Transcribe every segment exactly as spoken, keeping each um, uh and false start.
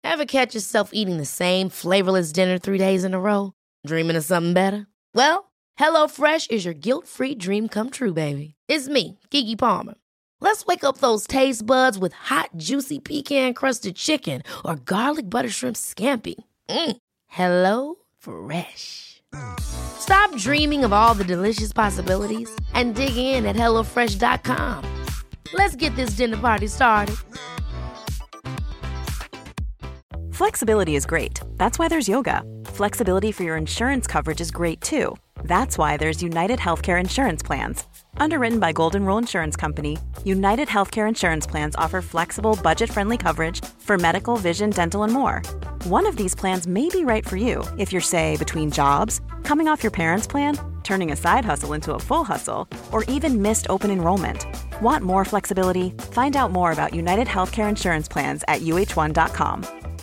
Ever catch yourself eating the same flavorless dinner three days in a row? Dreaming of something better? Well, HelloFresh is your guilt-free dream come true, baby. It's me, Keke Palmer. Let's wake up those taste buds with hot, juicy pecan-crusted chicken or garlic butter shrimp scampi. Mm. Hello Fresh. Stop dreaming of all the delicious possibilities and dig in at hello fresh dot com. Let's get this dinner party started. Flexibility is great. That's why there's yoga. Flexibility for your insurance coverage is great too. That's why there's United Healthcare Insurance Plans. Underwritten by Golden Rule Insurance Company, United Healthcare Insurance Plans offer flexible, budget-friendly coverage for medical, vision, dental, and more. One of these plans may be right for you if you're, say, between jobs, coming off your parents' plan, turning a side hustle into a full hustle, or even missed open enrollment. Want more flexibility? Find out more about United Healthcare Insurance Plans at U H one dot com.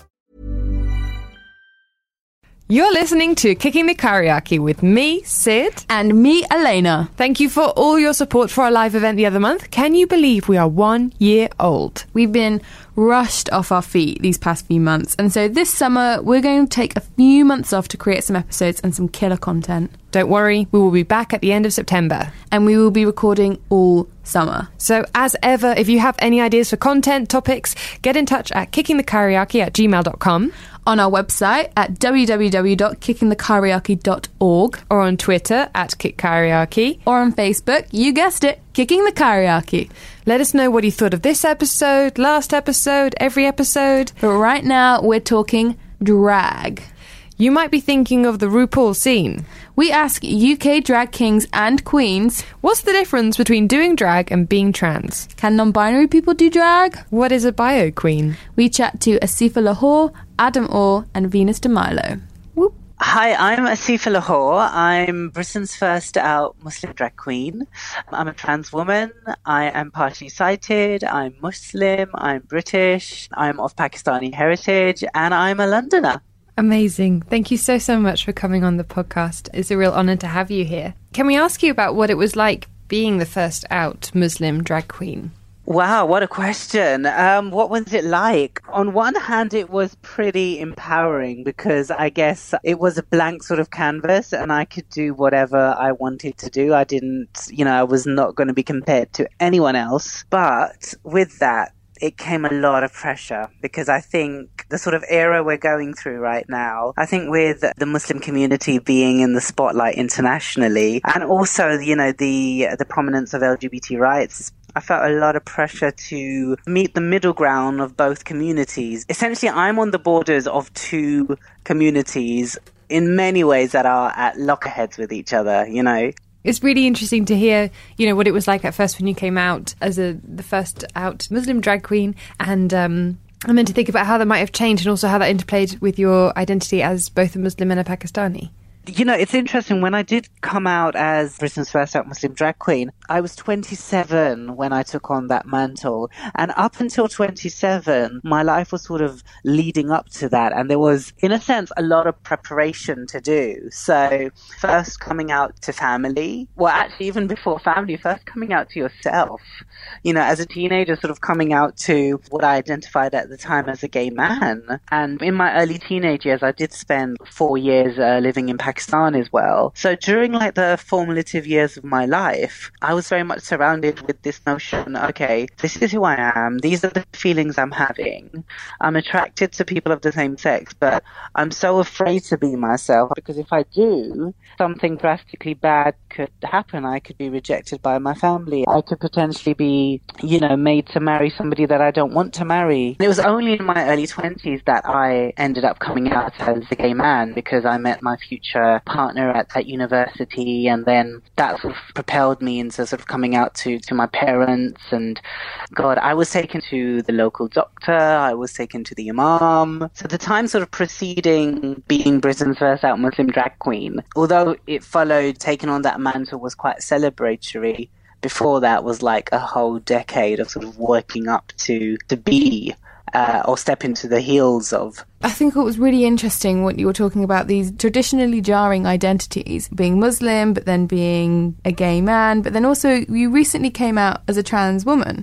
You're listening to Kicking the Karaoke with me, Sid. And me, Elena. Thank you for all your support for our live event the other month. Can you believe we are one year old? We've been rushed off our feet these past few months, and so this summer we're going to take a few months off to create some episodes and some killer content. Don't worry, we will be back at the end of September. And we will be recording all summer. So as ever, if you have any ideas for content, topics, get in touch at kickingthekaraoke at gmail dot com. On our website at w w w dot kicking the karaoke dot org, or on Twitter at KickKaraoke, or on Facebook, you guessed it, Kicking the Karaoke. Let us know what you thought of this episode, last episode, every episode. But right now, we're talking drag. You might be thinking of the RuPaul scene. We ask U K drag kings and queens, what's the difference between doing drag and being trans? Can non-binary people do drag? What is a bio queen? We chat to Asifa Lahore, Adam Orr, and Venus de Milo. Whoop. Hi, I'm Asifa Lahore. I'm Britain's first out Muslim drag queen. I'm a trans woman. I am partially sighted. I'm Muslim. I'm British. I'm of Pakistani heritage, and I'm a Londoner. Amazing. Thank you so, so much for coming on the podcast. It's a real honour to have you here. Can we ask you about what it was like being the first out Muslim drag queen? Wow, what a question. Um, what was it like? On one hand, it was pretty empowering because I guess it was a blank sort of canvas and I could do whatever I wanted to do. I didn't, you know, I was not going to be compared to anyone else. But with that, it came a lot of pressure because I think the sort of era we're going through right now, I think with the Muslim community being in the spotlight internationally and also, you know, the the prominence of L G B T rights, I felt a lot of pressure to meet the middle ground of both communities. Essentially, I'm on the borders of two communities in many ways that are at loggerheads with each other, you know. It's really interesting to hear, you know, what it was like at first when you came out as a the first out Muslim drag queen, and um, and then to think about how that might have changed and also how that interplayed with your identity as both a Muslim and a Pakistani. You know, it's interesting. When I did come out as Britain's first out Muslim drag queen, I was twenty-seven when I took on that mantle. And up until twenty-seven, my life was sort of leading up to that. And there was, in a sense, a lot of preparation to do. So first coming out to family, well, actually, even before family, first coming out to yourself. You know, as a teenager, sort of coming out to what I identified at the time as a gay man. And in my early teenage years, I did spend four years uh, living in Pakistan. Pakistan as well. So during like the formative years of my life, I was very much surrounded with this notion, okay, this is who I am. These are the feelings I'm having. I'm attracted to people of the same sex, but I'm so afraid to be myself because if I do, something drastically bad could happen. I could be rejected by my family. I could potentially be, you know, made to marry somebody that I don't want to marry. And it was only in my early twenties that I ended up coming out as a gay man because I met my future partner at, at university, and then that sort of propelled me into sort of coming out to, to my parents. And God, I was taken to the local doctor, I was taken to the imam. So the time sort of preceding being Britain's first out Muslim drag queen, although it followed taking on that mantle was quite celebratory, before that was like a whole decade of sort of working up to to be Uh, or step into the heels of. I think it was really interesting what you were talking about, these traditionally jarring identities, being Muslim, but then being a gay man, but then also you recently came out as a trans woman.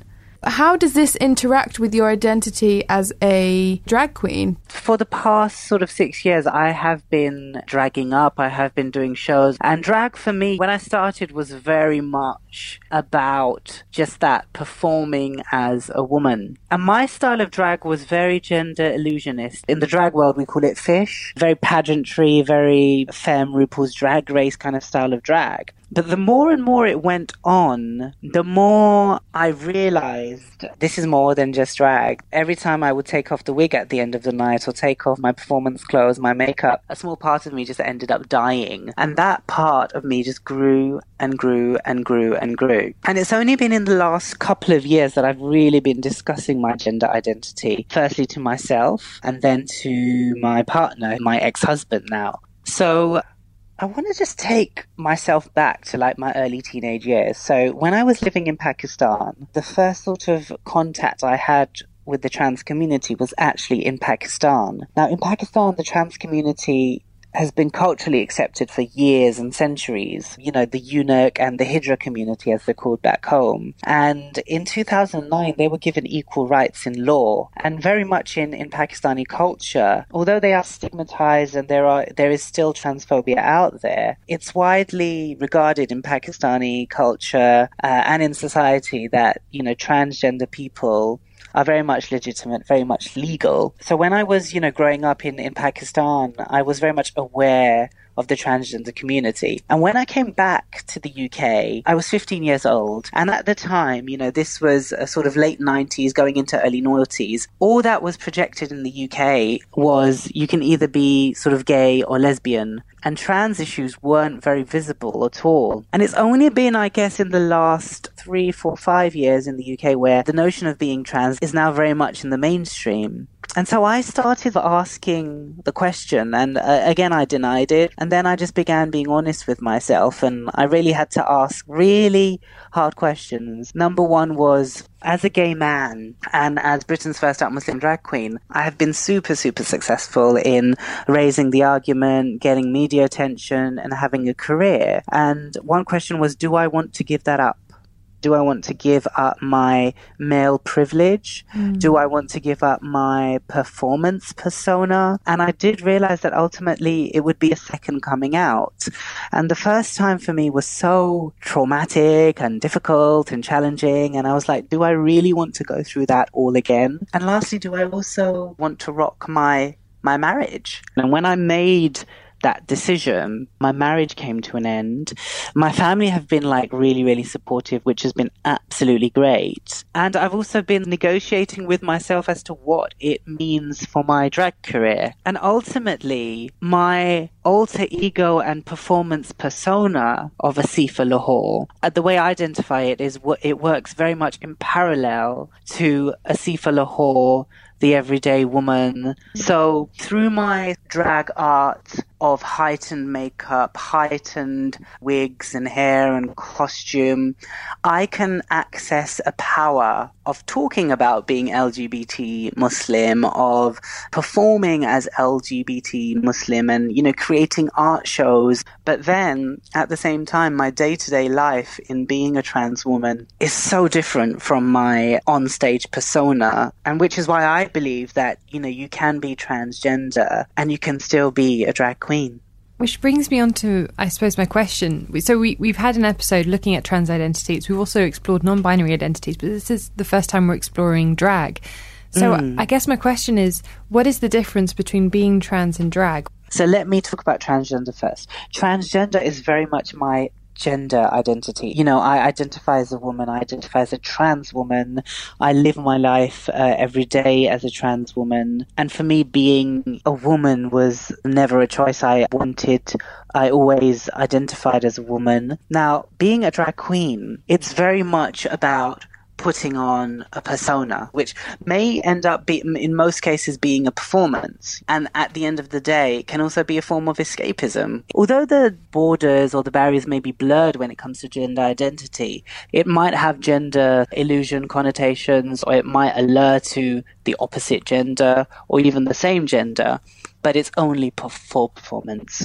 How does this interact with your identity as a drag queen? For the past sort of six years, I have been dragging up. I have been doing shows. And drag for me, when I started, was very much about just that, performing as a woman. And my style of drag was very gender illusionist. In the drag world, we call it fish. Very pageantry, very femme RuPaul's Drag Race kind of style of drag. But the more and more it went on, the more I realized this is more than just drag. Every time I would take off the wig at the end of the night or take off my performance clothes, my makeup, a small part of me just ended up dying. And that part of me just grew and grew and grew and grew. And it's only been in the last couple of years that I've really been discussing my gender identity. Firstly to myself and then to my partner, my ex-husband now. So I want to just take myself back to like my early teenage years. So when I was living in Pakistan, the first sort of contact I had with the trans community was actually in Pakistan. Now in Pakistan, the trans community has been culturally accepted for years and centuries. You know, the eunuch and the hijra community, as they're called back home. And in two thousand nine, they were given equal rights in law. And very much in, in Pakistani culture, although they are stigmatized and there are there is still transphobia out there, it's widely regarded in Pakistani culture uh, and in society that, you know, transgender people are very much legitimate, very much legal. So when I was, you know, growing up in, in Pakistan, I was very much aware of the transgender community. And when I came back to the U K, I was fifteen years old. And at the time, you know, this was a sort of late nineties going into early noughties. All that was projected in the U K was you can either be sort of gay or lesbian. And trans issues weren't very visible at all. And it's only been, I guess, in the last three, four, five years in the U K where the notion of being trans is now very much in the mainstream. And so I started asking the question, and uh, again, I denied it. And then I just began being honest with myself, and I really had to ask really hard questions. Number one was, as a gay man and as Britain's first out Muslim drag queen, I have been super, super successful in raising the argument, getting media attention, and having a career. And one question was, do I want to give that up? Do I want to give up my male privilege? Mm. Do I want to give up my performance persona? And I did realize that ultimately it would be a second coming out. And the first time for me was so traumatic and difficult and challenging. And I was like, do I really want to go through that all again? And lastly, do I also want to rock my my marriage? And when I made that decision, my marriage came to an end. My family have been like really, really supportive, which has been absolutely great. And I've also been negotiating with myself as to what it means for my drag career. And ultimately, my alter ego and performance persona of Asifa Lahore, uh, the way I identify it is what it works very much in parallel to Asifa Lahore, the everyday woman. So through my drag art of heightened makeup, heightened wigs and hair and costume, I can access a power of talking about being L G B T Muslim, of performing as L G B T Muslim and, you know, creating art shows. But then at the same time, my day-to-day life in being a trans woman is so different from my onstage persona. And which is why I believe that, you know, you can be transgender and you can still be a drag queen. Which brings me on to, I suppose, my question. So we, we've had an episode looking at trans identities. We've also explored non-binary identities, but this is the first time we're exploring drag. So mm. I guess my question is, what is the difference between being trans and drag? So let me talk about transgender first. Transgender is very much my gender identity. You know, I identify as a woman, I identify as a trans woman, I live my life uh, every day as a trans woman. And for me, being a woman was never a choice I wanted. I always identified as a woman. Now, being a drag queen, it's very much about putting on a persona, which may end up be, in most cases being a performance. And at the end of the day, it can also be a form of escapism. Although the borders or the barriers may be blurred when it comes to gender identity, it might have gender illusion connotations, or it might allure to the opposite gender or even the same gender, but it's only for performance.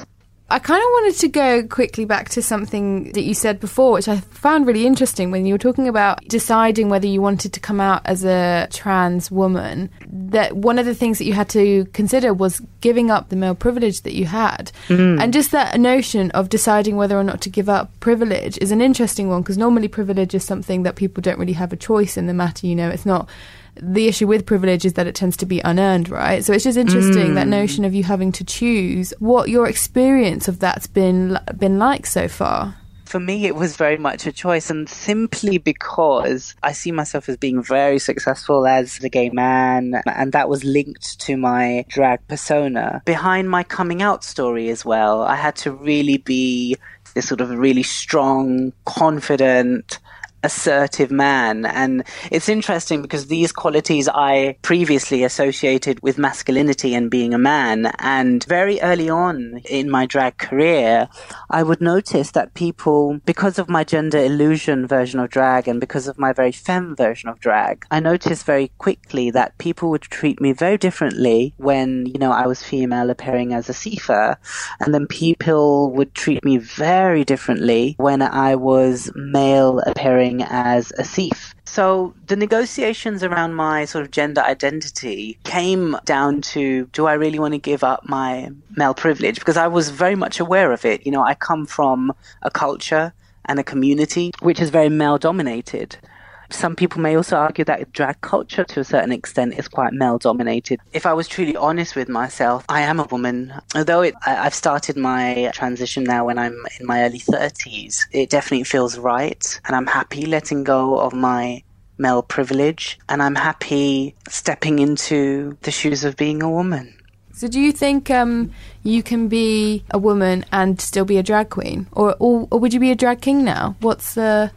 I kind of wanted to go quickly back to something that you said before, which I found really interesting when you were talking about deciding whether you wanted to come out as a trans woman, that one of the things that you had to consider was giving up the male privilege that you had. Mm. And just that notion of deciding whether or not to give up privilege is an interesting one, because normally privilege is something that people don't really have a choice in the matter. You know, it's not... The issue with privilege is that it tends to be unearned, right? So it's just interesting, mm. that notion of you having to choose, what your experience of that's been been like so far. For me, it was very much a choice, and simply because I see myself as being very successful as a gay man, and that was linked to my drag persona. Behind my coming out story as well, I had to really be this sort of really strong, confident, assertive man. And it's interesting because these qualities I previously associated with masculinity and being a man. And very early on in my drag career, I would notice that people, because of my gender illusion version of drag and because of my very femme version of drag, I noticed very quickly that people would treat me very differently when, you know, I was female appearing as a Sifa. And then people would treat me very differently when I was male appearing as a Sif. So the negotiations around my sort of gender identity came down to, do I really want to give up my male privilege? Because I was very much aware of it. You know, I come from a culture and a community which is very male dominated. Some people may also argue that drag culture to a certain extent is quite male-dominated. If I was truly honest with myself, I am a woman. Although it, I, I've started my transition now when I'm in my early thirties, it definitely feels right. And I'm happy letting go of my male privilege. And I'm happy stepping into the shoes of being a woman. So do you think um, you can be a woman and still be a drag queen? Or, or, or would you be a drag king now? What's the...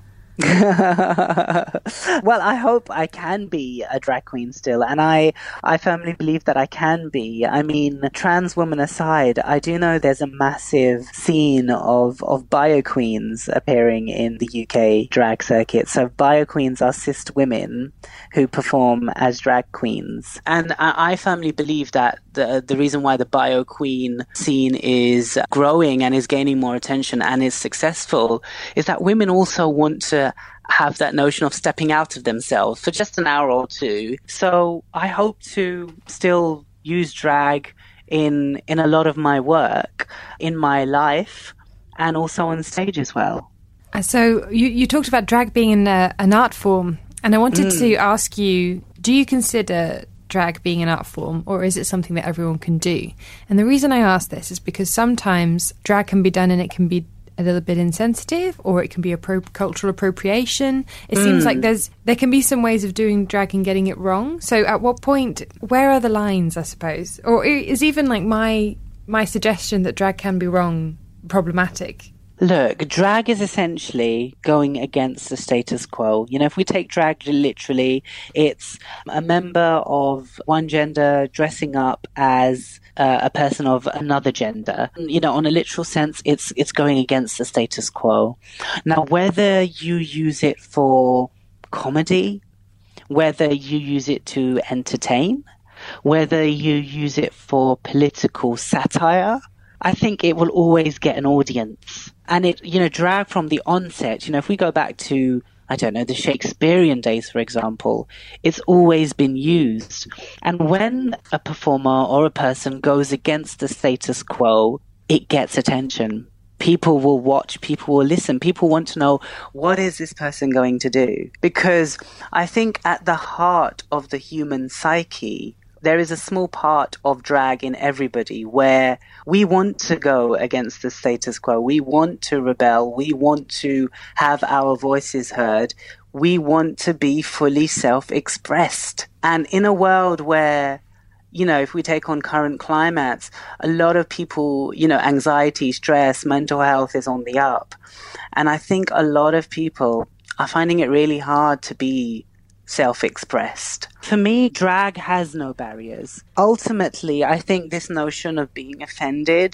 Well, I hope I can be a drag queen still, and I, I firmly believe that I can be. I mean, trans women aside, I do know there's a massive scene of, of bio queens appearing in the U K drag circuit. So bio queens are cis women who perform as drag queens. And I, I firmly believe that the, the reason why the bio queen scene is growing and is gaining more attention and is successful is that women also want to have that notion of stepping out of themselves for just an hour or two. So I hope to still use drag in in a lot of my work, in my life, and also on stage as well. So you, you talked about drag being an, uh, an art form, and I wanted mm. to ask you, do you consider drag being an art form, or is it something that everyone can do? And the reason I ask this is because sometimes drag can be done and it can be a little bit insensitive, or it can be a pro- cultural appropriation. It mm. seems like there's there can be some ways of doing drag and getting it wrong. So at what point, where are the lines, I suppose? Or is even like my my suggestion that drag can be wrong problematic? Look, drag is essentially going against the status quo. You know, if we take drag literally, it's a member of one gender dressing up as uh, a person of another gender. You know, on a literal sense, it's it's going against the status quo. Now, whether you use it for comedy, whether you use it to entertain, whether you use it for political satire, I think it will always get an audience. And it, you know, drag from the onset, you know, if we go back to, I don't know, the Shakespearean days, for example, it's always been used. And when a performer or a person goes against the status quo, it gets attention. People will watch, people will listen, people want to know, what is this person going to do? Because I think at the heart of the human psyche, there is a small part of drag in everybody where we want to go against the status quo. We want to rebel. We want to have our voices heard. We want to be fully self-expressed. And in a world where, you know, if we take on current climates, a lot of people, you know, anxiety, stress, mental health is on the up. And I think a lot of people are finding it really hard to be self-expressed. For me, drag has no barriers. Ultimately, I think this notion of being offended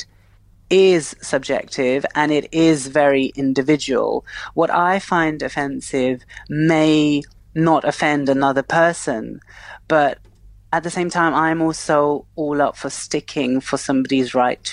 is subjective and it is very individual. What I find offensive may not offend another person, but at the same time, I'm also all up for sticking for somebody's right to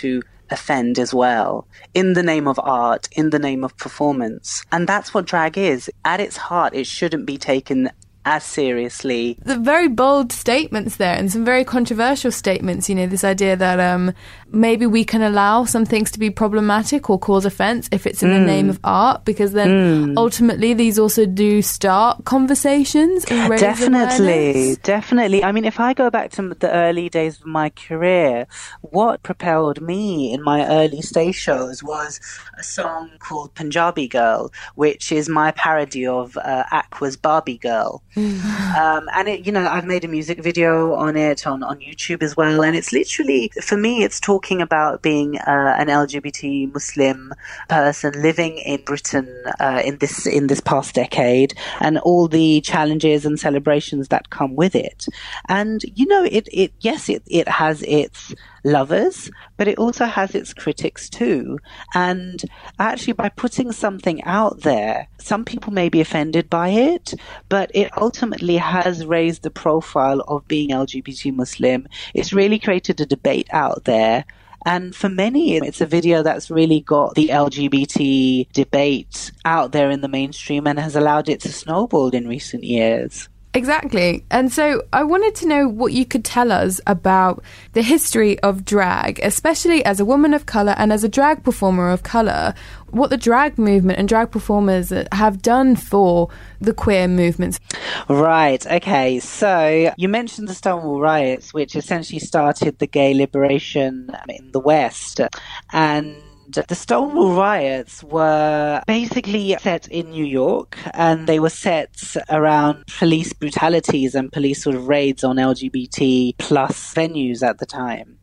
offend as well, in the name of art, in the name of performance. And that's what drag is. At its heart, it shouldn't be taken as seriously. The very bold statements there, and some very controversial statements, you know, this idea that um, maybe we can allow some things to be problematic or cause offence if it's in mm. the name of art, because then mm. ultimately these also do start conversations and raise Definitely, awareness. definitely. I mean, if I go back to the early days of my career, what propelled me in my early stage shows was a song called Punjabi Girl, which is my parody of uh, Aqua's Barbie Girl. um, and it, you know, I've made a music video on it on, on YouTube as well. And it's literally, for me, it's talking about being uh, an L G B T Muslim person living in Britain uh, in this in this past decade, and all the challenges and celebrations that come with it. And you know, it it yes, it it has its lovers, but it also has its critics too. And actually, by putting something out there, some people may be offended by it, but it ultimately has raised the profile of being L G B T Muslim. It's really created a debate out there. And for many, it's a video that's really got the L G B T debate out there in the mainstream and has allowed it to snowball in recent years. Exactly. And so I wanted to know what you could tell us about the history of drag, especially as a woman of colour and as a drag performer of colour, what the drag movement and drag performers have done for the queer movements. Right. Okay. So you mentioned the Stonewall riots, which essentially started the gay liberation in the West. And the Stonewall riots were basically set in New York, and they were set around police brutalities and police sort of raids on L G B T plus venues at the time.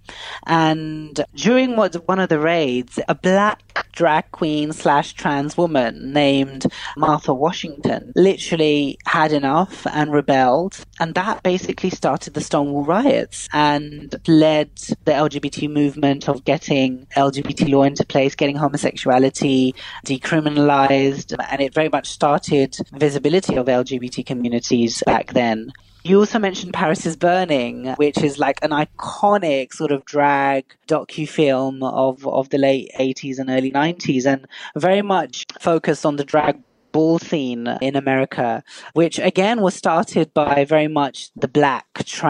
And during what, one of the raids, a black drag queen slash trans woman named Martha Washington literally had enough and rebelled. And that basically started the Stonewall riots and led the L G B T movement of getting L G B T law into place, getting homosexuality decriminalized. And it very much started visibility of L G B T communities back then. You also mentioned Paris is Burning, which is like an iconic sort of drag docu-film of, of the late eighties and early nineties, and very much focused on the drag ball scene in America, which again was started by very much the black,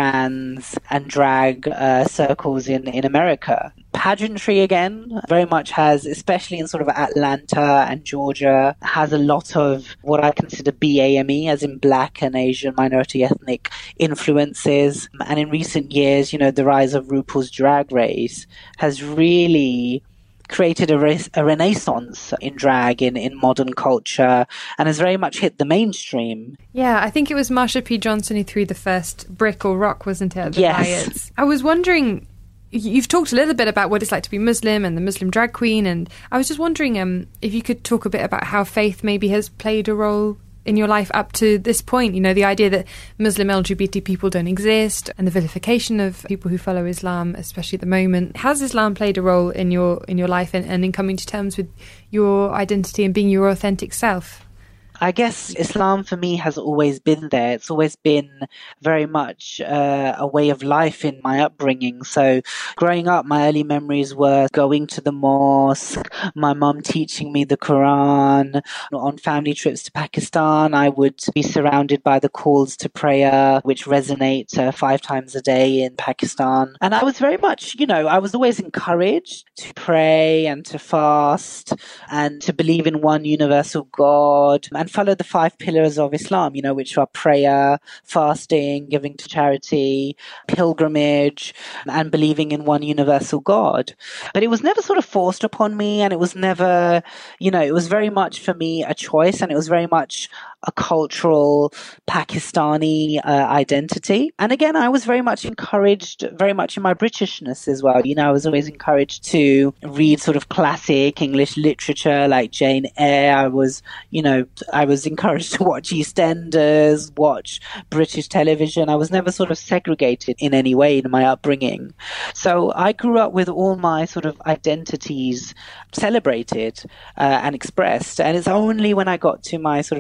trans and drag uh, circles in, in America. Pageantry again very much has, especially in sort of Atlanta and Georgia, has a lot of what I consider B A M E, as in black and Asian minority ethnic influences. And in recent years, you know, the rise of RuPaul's Drag Race has really created a, re- a renaissance in drag in, in modern culture and has very much hit the mainstream. Yeah, I think it was Marsha P. Johnson who threw the first brick or rock, wasn't it, at the yes. riots? I was wondering, you've talked a little bit about what it's like to be Muslim and the Muslim drag queen, and I was just wondering um, if you could talk a bit about how faith maybe has played a role in your life up to this point. You know, the idea that Muslim L G B T people don't exist and the vilification of people who follow Islam, especially at the moment. Has Islam played a role in your in your life and, and in coming to terms with your identity and being your authentic self? I guess Islam for me has always been there. It's always been very much uh, a way of life in my upbringing. So growing up, my early memories were going to the mosque, my mum teaching me the Quran. On family trips to Pakistan, I would be surrounded by the calls to prayer, which resonate uh, five times a day in Pakistan. And I was very much, you know, I was always encouraged to pray and to fast and to believe in one universal God and follow the five pillars of Islam, you know, which are prayer, fasting, giving to charity, pilgrimage, and believing in one universal God. But it was never sort of forced upon me, and it was never, you know, it was very much for me a choice, and it was very much a cultural Pakistani uh, identity. And again, I was very much encouraged, very much in my Britishness as well. You know, I was always encouraged to read sort of classic English literature like Jane Eyre. I was, you know, I was encouraged to watch EastEnders, watch British television. I was never sort of segregated in any way in my upbringing. So I grew up with all my sort of identities celebrated uh, and expressed. And it's only when I got to my sort of teenage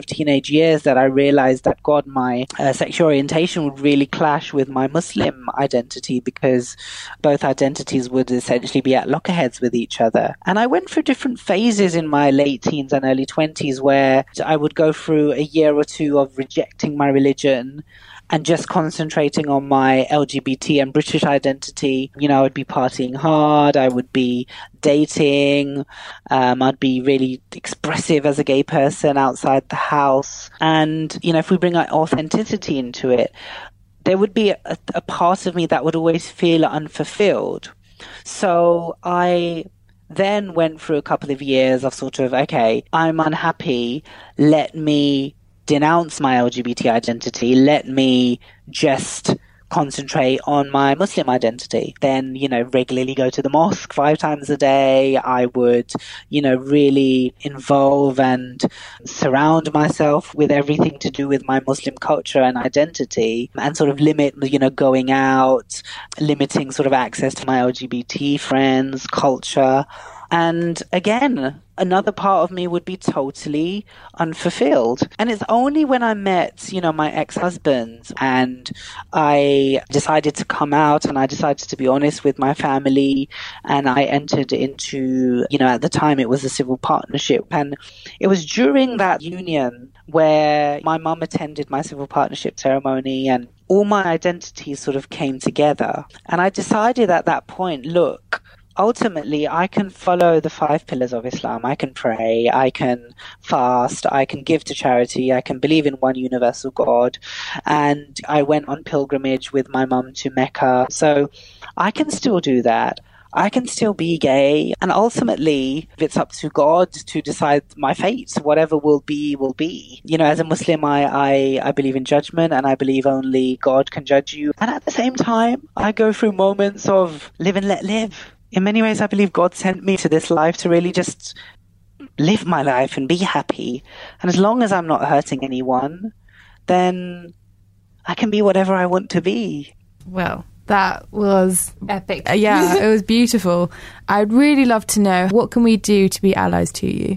years that I realized that, God, my uh, sexual orientation would really clash with my Muslim identity, because both identities would essentially be at loggerheads with each other. And I went through different phases in my late teens and early twenties where I would go through a year or two of rejecting my religion and just concentrating on my L G B T and British identity. You know, I would be partying hard, I would be dating, um, I'd be really expressive as a gay person outside the house. And, you know, if we bring our authenticity into it, there would be a, a part of me that would always feel unfulfilled. So I then went through a couple of years of sort of, okay, I'm unhappy, let me denounce my L G B T identity, let me just concentrate on my Muslim identity. Then, you know, regularly go to the mosque five times a day. I would, you know, really involve and surround myself with everything to do with my Muslim culture and identity, and sort of limit, you know, going out, limiting sort of access to my L G B T friends, culture. And again, another part of me would be totally unfulfilled. And it's only when I met, you know, my ex-husband and I decided to come out and I decided to be honest with my family, and I entered into, you know, at the time it was a civil partnership. And it was during that union where my mum attended my civil partnership ceremony and all my identities sort of came together. And I decided at that point, look, ultimately, I can follow the five pillars of Islam. I can pray, I can fast, I can give to charity, I can believe in one universal God. And I went on pilgrimage with my mum to Mecca. So I can still do that. I can still be gay. And ultimately, it's up to God to decide my fate. Whatever will be, will be. You know, as a Muslim, I, I, I believe in judgment, and I believe only God can judge you. And at the same time, I go through moments of live and let live. In many ways, I believe God sent me to this life to really just live my life and be happy. And as long as I'm not hurting anyone, then I can be whatever I want to be. Well, that was epic. Uh, yeah, it was beautiful. I'd really love to know, what can we do to be allies to you?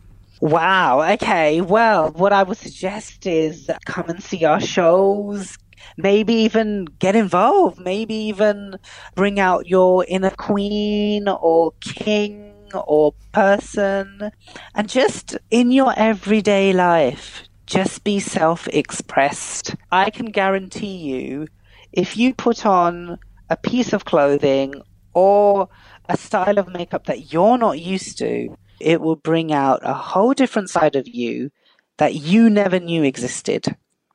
Wow. Okay. Well, what I would suggest is come and see our shows. Maybe even get involved. Maybe even bring out your inner queen or king or person. And just in your everyday life, just be self-expressed. I can guarantee you, if you put on a piece of clothing or a style of makeup that you're not used to, it will bring out a whole different side of you that you never knew existed.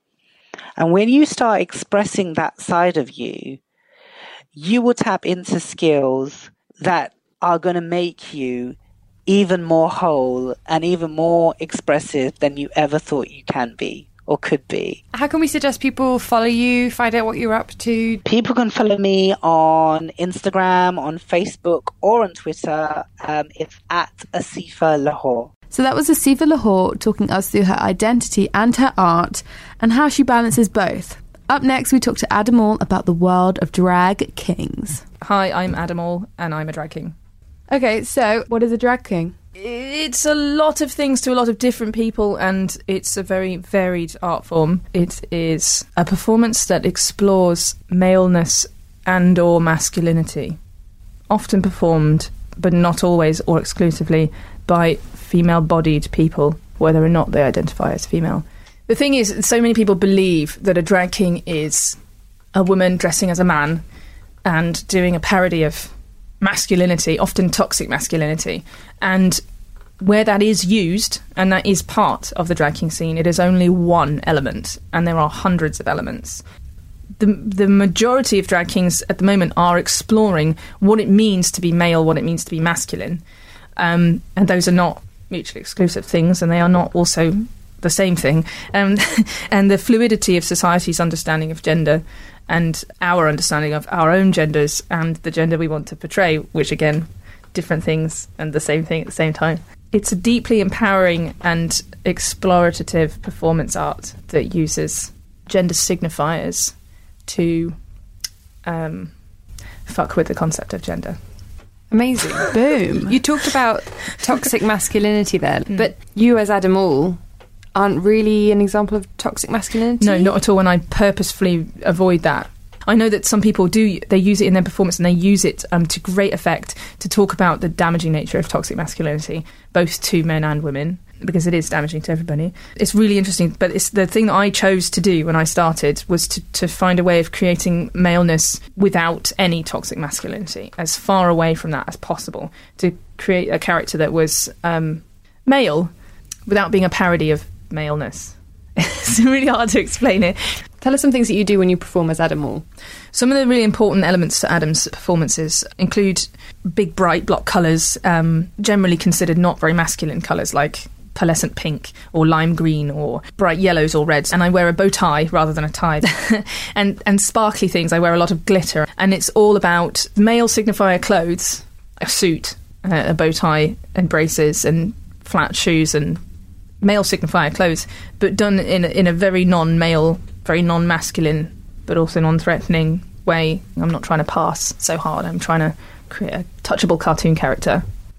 And when you start expressing that side of you, you will tap into skills that are going to make you even more whole and even more expressive than you ever thought you can be or could be. How can we suggest people follow you, find out what you're up to? People can follow me on Instagram, on Facebook, or on Twitter. Um, it's at Asifa Lahore. So that was Asifa Lahore talking us through her identity and her art and how she balances both. Up next, we talk to Adamal about the world of drag kings. Hi, I'm Adamal and I'm a drag king. Okay, so what is a drag king? It's a lot of things to a lot of different people, and it's a very varied art form. It is a performance that explores maleness and or masculinity, often performed, but not always or exclusively, by female-bodied people, whether or not they identify as female. The thing is, so many people believe that a drag king is a woman dressing as a man and doing a parody of masculinity, often toxic masculinity. And where that is used, and that is part of the drag king scene, it is only one element, and there are hundreds of elements. The, the majority of drag kings at the moment are exploring what it means to be male, what it means to be masculine. Um, and those are not mutually exclusive things, and they are not also the same thing. Um, and the fluidity of society's understanding of gender and our understanding of our own genders and the gender we want to portray, which again, different things and the same thing at the same time. It's a deeply empowering and explorative performance art that uses gender signifiers to um, fuck with the concept of gender. Amazing. Boom. You talked about toxic masculinity there, Mm. but you as Adamal aren't really an example of toxic masculinity? No, not at all, and I purposefully avoid that. I know that some people do, they use it in their performance, and they use it um, to great effect to talk about the damaging nature of toxic masculinity, both to men and women, because it is damaging to everybody. It's really interesting, but it's the thing that I chose to do when I started was to, to find a way of creating maleness without any toxic masculinity, as far away from that as possible, to create a character that was um, male without being a parody of maleness. It's really hard to explain it. Tell us some things that you do when you perform as Adam Wall. Some of the really important elements to Adam's performances include big, bright block colours, um, generally considered not very masculine colours, like pearlescent pink or lime green or bright yellows or reds. And I wear a bow tie rather than a tie. and, and sparkly things. I wear a lot of glitter. And it's all about male signifier clothes, a suit, uh, a bow tie and braces and flat shoes and male signifier clothes, but done in a, in a very non-male, very non-masculine, but also non-threatening way. I'm not trying to pass so hard. I'm trying to create a touchable cartoon character.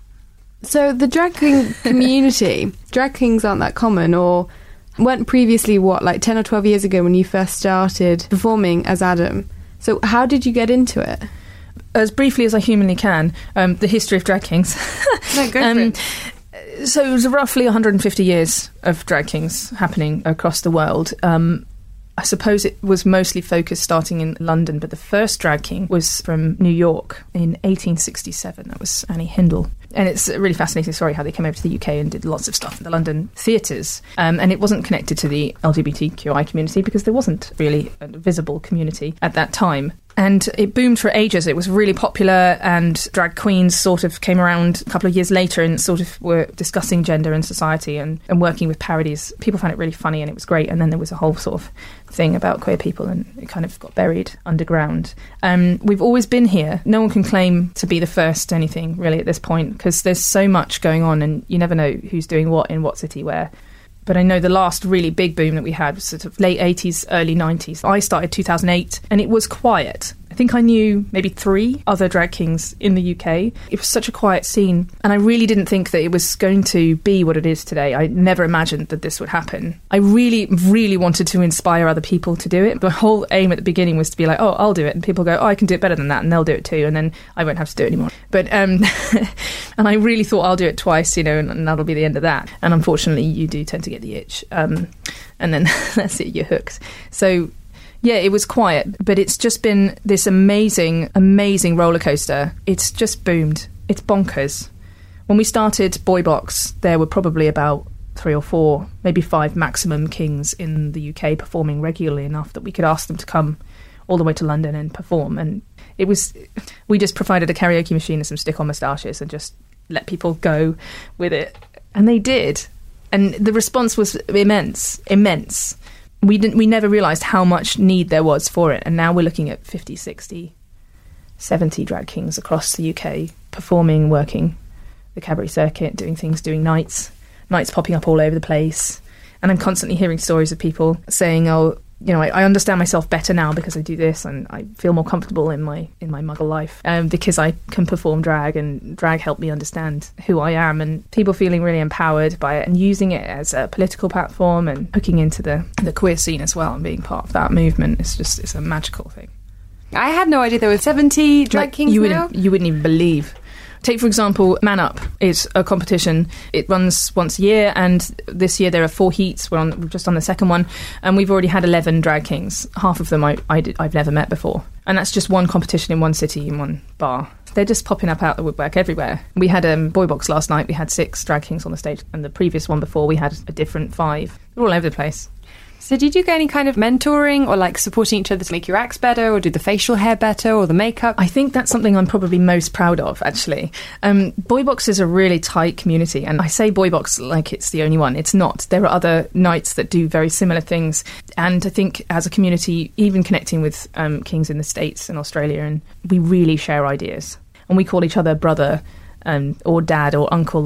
So the drag king community, drag kings aren't that common, or weren't previously, what, like ten or twelve years ago when you first started performing as Adam. So how did you get into it? As briefly as I humanly can, um, the history of drag kings. No, go um, for it. So it was roughly one hundred fifty years of drag kings happening across the world. Um, I suppose it was mostly focused starting in London, but the first drag king was from New York in eighteen sixty-seven. That was Annie Hindle. And it's a really fascinating story how they came over to the U K and did lots of stuff in the London theatres. Um, and it wasn't connected to the L G B T Q I community because there wasn't really a visible community at that time. And it boomed for ages. It was really popular, and drag queens sort of came around a couple of years later and sort of were discussing gender and society and, and working with parodies. People found it really funny and it was great. And then there was a whole sort of thing about queer people, and it kind of got buried underground. Um, we've always been here. No one can claim to be the first to anything really at this point, because there's so much going on and you never know who's doing what in what city where. But I know the last really big boom that we had was sort of late eighties, early nineties. I started two thousand eight and it was quiet. I think I knew maybe three other drag kings in the U K. It was such a quiet scene, and I really didn't think that it was going to be what it is today. I never imagined that this would happen. I really, really wanted to inspire other people to do it. The whole aim at the beginning was to be like, oh, I'll do it. And people go, oh, I can do it better than that, and they'll do it too. And then I won't have to do it anymore. But, um, and I really thought I'll do it twice, you know, and, and that'll be the end of that. And unfortunately, you do tend to get the itch. Um, and then that's it, you're hooked. So, yeah, it was quiet, but it's just been this amazing, amazing roller coaster. It's just boomed. It's bonkers. When we started Boy Box, there were probably about three or four, maybe five maximum kings in the U K performing regularly enough that we could ask them to come all the way to London and perform. And it was, we just provided a karaoke machine and some stick-on moustaches and just let people go with it. And they did. And the response was immense, immense. We didn't. We never realised how much need there was for it. And now we're looking at fifty, sixty, seventy drag kings across the U K performing, working the cabaret circuit, doing things, doing nights, nights popping up all over the place. And I'm constantly hearing stories of people saying, oh, you know, I, I understand myself better now because I do this, and I feel more comfortable in my in my muggle life um, because I can perform drag, and drag helped me understand who I am, and people feeling really empowered by it and using it as a political platform and hooking into the, the queer scene as well and being part of that movement. It's just, it's a magical thing. I had no idea there were seventy drag like, kings you now. Wouldn't, you wouldn't even believe. Take, for example, Man Up is a competition. It runs once a year, and this year there are four heats. We're, on, we're just on the second one, and we've already had eleven drag kings. Half of them I, I did, I've never met before. And that's just one competition in one city, in one bar. They're just popping up out the woodwork everywhere. We had a um, Boy Box last night. We had six drag kings on the stage, and the previous one before we had a different five. They're all over the place. So did you get any kind of mentoring or like supporting each other to make your acts better or do the facial hair better or the makeup? I think that's something I'm probably most proud of, actually. Um, Boy Box is a really tight community, and I say Boy Box like it's the only one. It's not. There are other nights that do very similar things, and I think as a community, even connecting with um, kings in the States and Australia, and we really share ideas. And we call each other brother um, or dad or uncle or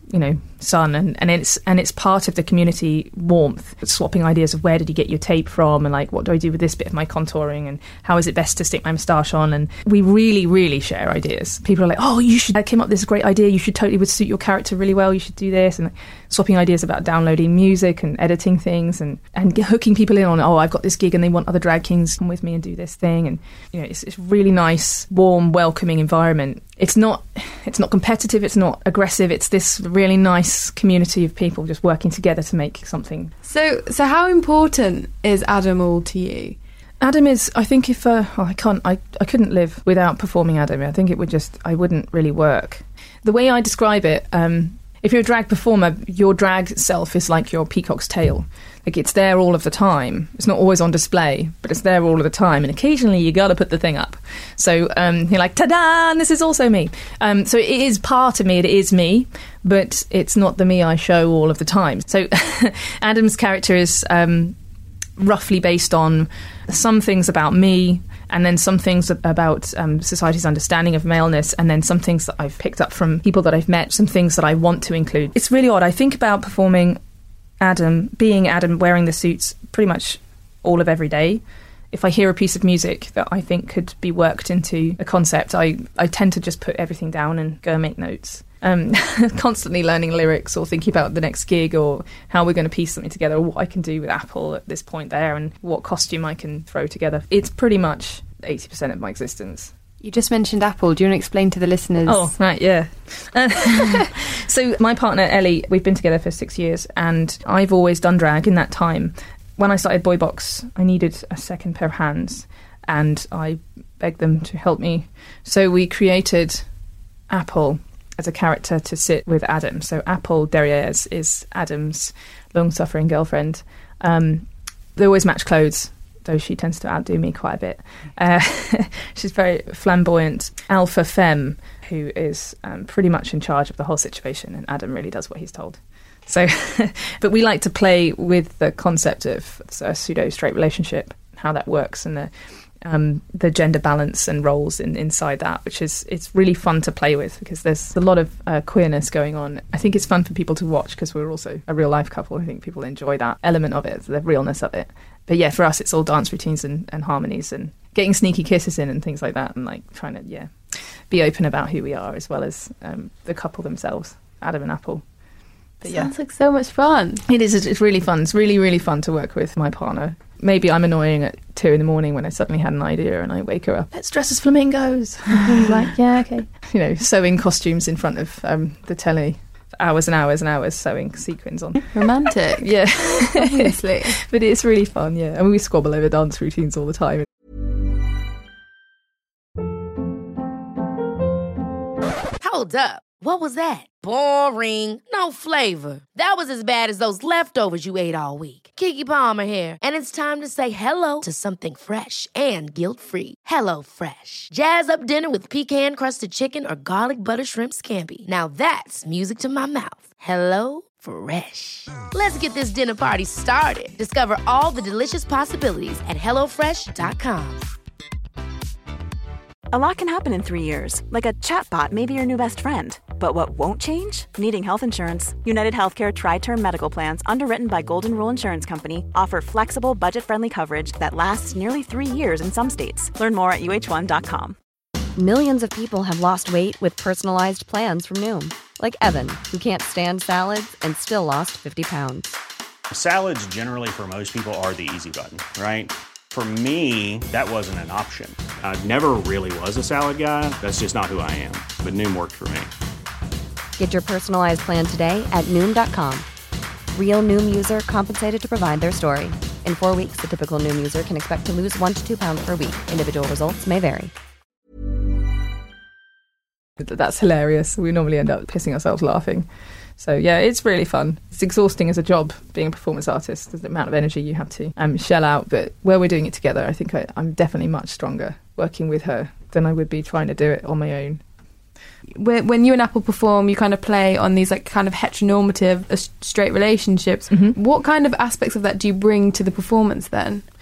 you know, son, and, and it's and it's part of the community warmth, swapping ideas of where did you get your tape from, and like what do I do with this bit of my contouring, and how is it best to stick my moustache on. And we really really share ideas. People are like, oh, you should I came up with this great idea, you should totally would suit your character really well, you should do this, and like, swapping ideas about downloading music and editing things, and and hooking people in on, oh, I've got this gig and they want other drag kings to come with me and do this thing. And you know, it's it's really nice, warm, welcoming environment. It's not it's not competitive, it's not aggressive, it's this really nice community of people just working together to make something. So so how important is Adam All to you? Adam is, I think if, uh, oh, I can't, I, I couldn't live without performing Adam. I think it would just, I wouldn't really work. The way I describe it, um, if you're a drag performer, your drag self is like your peacock's tail. Like, it's there all of the time. It's not always on display, but it's there all of the time. And occasionally you got to put the thing up. So um, you're like, ta-da, and this is also me. Um, so it is part of me, it is me, but it's not the me I show all of the time. So Adam's character is um, roughly based on some things about me, and then some things about um, society's understanding of maleness, and then some things that I've picked up from people that I've met, some things that I want to include. It's really odd. I think about performing Adam, being Adam, wearing the suits pretty much all of every day. If I hear a piece of music that I think could be worked into a concept, I, I tend to just put everything down and go and make notes. Um, constantly learning lyrics or thinking about the next gig or how we're going to piece something together, or what I can do with Apple at this point there, and what costume I can throw together. It's pretty much eighty percent of my existence. You just mentioned Apple. Do you want to explain to the listeners? Oh, right, yeah. Uh, so my partner, Ellie, we've been together for six years, and I've always done drag in that time. When I started Boy Box, I needed a second pair of hands, and I begged them to help me. So we created Apple as a character to sit with Adam. So Apple Derriers is Adam's long-suffering girlfriend. Um, they always match clothes, though she tends to outdo me quite a bit. Uh, she's very flamboyant, alpha femme, who is um, pretty much in charge of the whole situation, and Adam really does what he's told. So, but we like to play with the concept of a pseudo-straight relationship, how that works, and the um, the gender balance and roles in, inside that, which is it's really fun to play with, because there's a lot of uh, queerness going on. I think it's fun for people to watch, because we're also a real-life couple. I think people enjoy that element of it, the realness of it. But yeah, for us, it's all dance routines and, and harmonies and getting sneaky kisses in and things like that, and like trying to, yeah, be open about who we are, as well as um, the couple themselves, Adam and Apple. But yeah. Sounds like so much fun. It is. It's really fun. It's really, really fun to work with my partner. Maybe I'm annoying at two in the morning when I suddenly had an idea and I wake her up. Let's dress as flamingos. Like, yeah, okay. You know, sewing costumes in front of um, the telly for hours and hours and hours, sewing sequins on. Romantic. Yeah. Obviously. But it's really fun, yeah. I mean, we squabble over dance routines all the time. Hold up. What was that? Boring. No flavor. That was as bad as those leftovers you ate all week. Keke Palmer here, and it's time to say hello to something fresh and guilt-free. Hello Fresh. Jazz up dinner with pecan-crusted chicken or garlic butter shrimp scampi. Now that's music to my mouth. Hello Fresh. Let's get this dinner party started. Discover all the delicious possibilities at hello fresh dot com. A lot can happen in three years, like a chatbot may be your new best friend. But what won't change? Needing health insurance. United Healthcare Tri-Term Medical Plans, underwritten by Golden Rule Insurance Company, offer flexible, budget-friendly coverage that lasts nearly three years in some states. Learn more at U H one dot com. Millions of people have lost weight with personalized plans from Noom. Like Evan, who can't stand salads and still lost fifty pounds. Salads generally for most people are the easy button, right? For me, that wasn't an option. I never really was a salad guy. That's just not who I am. But Noom worked for me. Get your personalized plan today at Noom dot com. Real Noom user compensated to provide their story. In four weeks, the typical Noom user can expect to lose one to two pounds per week. Individual results may vary. That's hilarious. We normally end up pissing ourselves laughing. So yeah, it's really fun. It's exhausting as a job, being a performance artist. There's the amount of energy you have to um, shell out. But where we're doing it together, I think I, I'm definitely much stronger working with her than I would be trying to do it on my own. When you and Apple perform, you kind of play on these like kind of heteronormative uh, straight relationships. Mm-hmm. What kind of aspects of that do you bring to the performance then?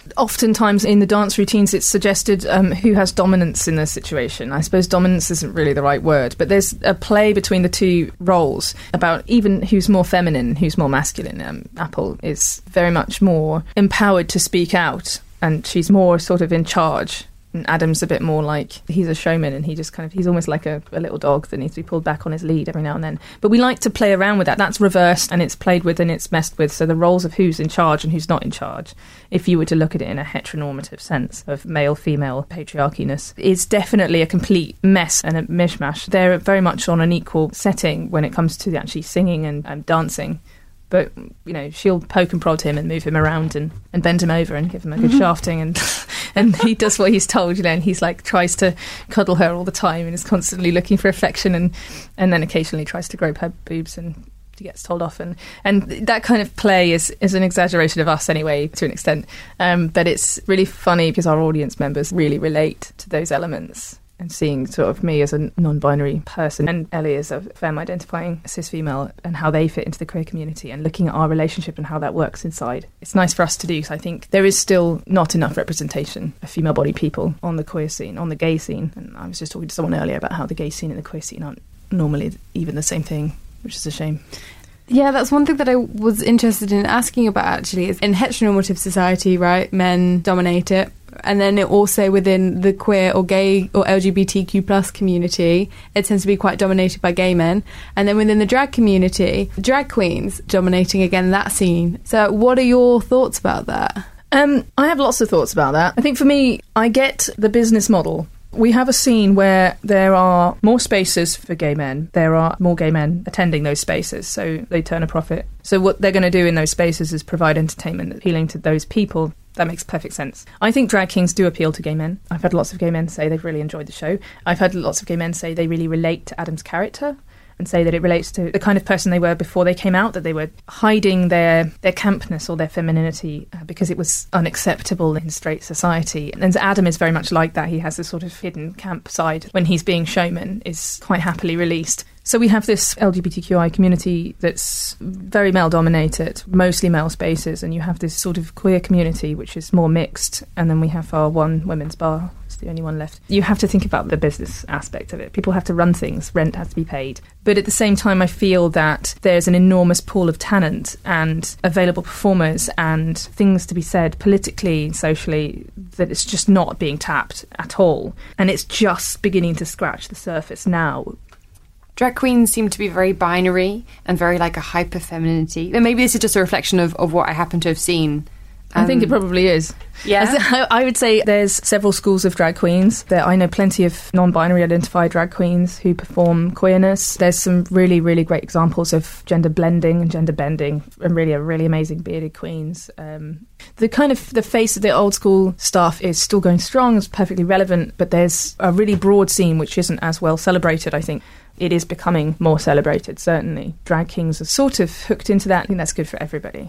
Oftentimes in the dance routines it's suggested um, who has dominance in the situation. I suppose dominance isn't really the right word, but there's a play between the two roles about even who's more feminine, who's more masculine. Um, Apple is very much more empowered to speak out, and she's more sort of in charge. And Adam's a bit more like, he's a showman and he just kind of, he's almost like a, a little dog that needs to be pulled back on his lead every now and then. But we like to play around with that. That's reversed and it's played with and it's messed with. So the roles of who's in charge and who's not in charge, if you were to look at it in a heteronormative sense of male-female patriarchiness, is definitely a complete mess and a mishmash. They're very much on an equal setting when it comes to actually singing and, and dancing. But, you know, she'll poke and prod him and move him around and, and bend him over and give him a good mm-hmm. shafting. And and he does what he's told, you know, and he's like, tries to cuddle her all the time and is constantly looking for affection and, and then occasionally tries to grope her boobs and he gets told off. And, and that kind of play is, is an exaggeration of us anyway, to an extent. Um, but it's really funny because our audience members really relate to those elements. And seeing sort of me as a non-binary person and Ellie as a femme-identifying cis-female and how they fit into the queer community and looking at our relationship and how that works inside. It's nice for us to do because I think there is still not enough representation of female-bodied people on the queer scene, on the gay scene. And I was just talking to someone earlier about how the gay scene and the queer scene aren't normally even the same thing, which is a shame. Yeah, that's one thing that I was interested in asking about, actually, is in heteronormative society, right, men dominate it. And then it also within the queer or gay or L G B T Q plus community, it tends to be quite dominated by gay men. And then within the drag community, drag queens dominating again that scene. So what are your thoughts about that? Um, I have lots of thoughts about that. I think for me, I get the business model. We have a scene where there are more spaces for gay men. There are more gay men attending those spaces, so they turn a profit. So what they're going to do in those spaces is provide entertainment appealing to those people. That makes perfect sense. I think drag kings do appeal to gay men. I've had lots of gay men say they've really enjoyed the show. I've had lots of gay men say they really relate to Adam's character and say that it relates to the kind of person they were before they came out, that they were hiding their, their campness or their femininity uh, because it was unacceptable in straight society. And Adam is very much like that. He has this sort of hidden camp side when he's being showman, is quite happily released. So we have this L G B T Q I community that's very male-dominated, mostly male spaces, and you have this sort of queer community which is more mixed, and then we have our one women's bar. It's the only one left. You have to think about the business aspect of it. People have to run things, rent has to be paid. But at the same time, I feel that there's an enormous pool of talent and available performers and things to be said politically, socially, that it's just not being tapped at all. And it's just beginning to scratch the surface now. Drag queens seem to be very binary and very like a hyper femininity. And maybe this is just a reflection of, of what I happen to have seen. Um, I think it probably is. Yeah. I would say there's several schools of drag queens. There, I know plenty of non-binary identified drag queens who perform queerness. There's some really, really great examples of gender blending and gender bending and really, really amazing bearded queens. Um, the kind of the face of the old school stuff is still going strong, it's perfectly relevant, but there's a really broad scene which isn't as well celebrated, I think. It is becoming more celebrated, certainly. Drag kings are sort of hooked into that. I think that's good for everybody.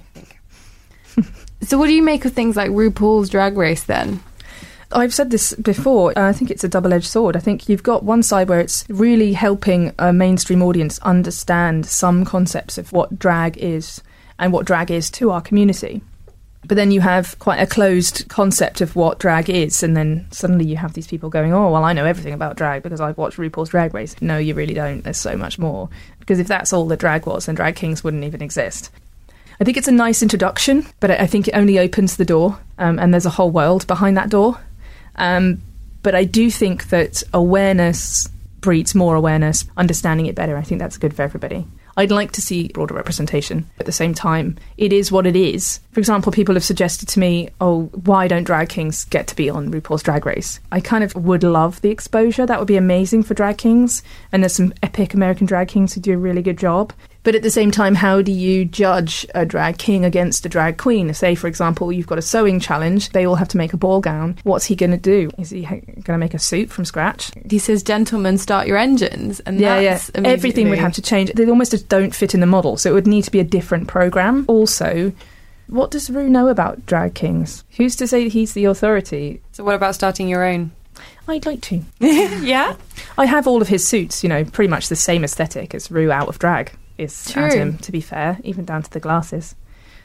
So what do you make of things like RuPaul's Drag Race, then? I've said this before. Uh, I think it's a double-edged sword. I think you've got one side where it's really helping a mainstream audience understand some concepts of what drag is and what drag is to our community. But then you have quite a closed concept of what drag is, and then suddenly you have these people going, oh, well, I know everything about drag because I've watched RuPaul's Drag Race. No, you really don't. There's so much more. Because if that's all that drag was, then drag kings wouldn't even exist. I think it's a nice introduction, but I think it only opens the door, um, and there's a whole world behind that door. Um, but I do think that awareness breeds more awareness, understanding it better. I think that's good for everybody. I'd like to see broader representation. At the same time, it is what it is. For example, people have suggested to me, oh, why don't drag kings get to be on RuPaul's Drag Race? I kind of would love the exposure. That would be amazing for drag kings. And there's some epic American drag kings who do a really good job. But at the same time, how do you judge a drag king against a drag queen? Say, for example, you've got a sewing challenge. They all have to make a ball gown. What's he going to do? Is he ha- going to make a suit from scratch? He says, gentlemen, start your engines. And yeah, that's yeah. Everything would have to change. They almost just don't fit in the model. So it would need to be a different programme. Also, what does Ru know about drag kings? Who's to say he's the authority? So what about starting your own? I'd like to. Yeah? I have all of his suits, you know, pretty much the same aesthetic as Ru out of drag. Is True. Adam, to be fair, even down to the glasses.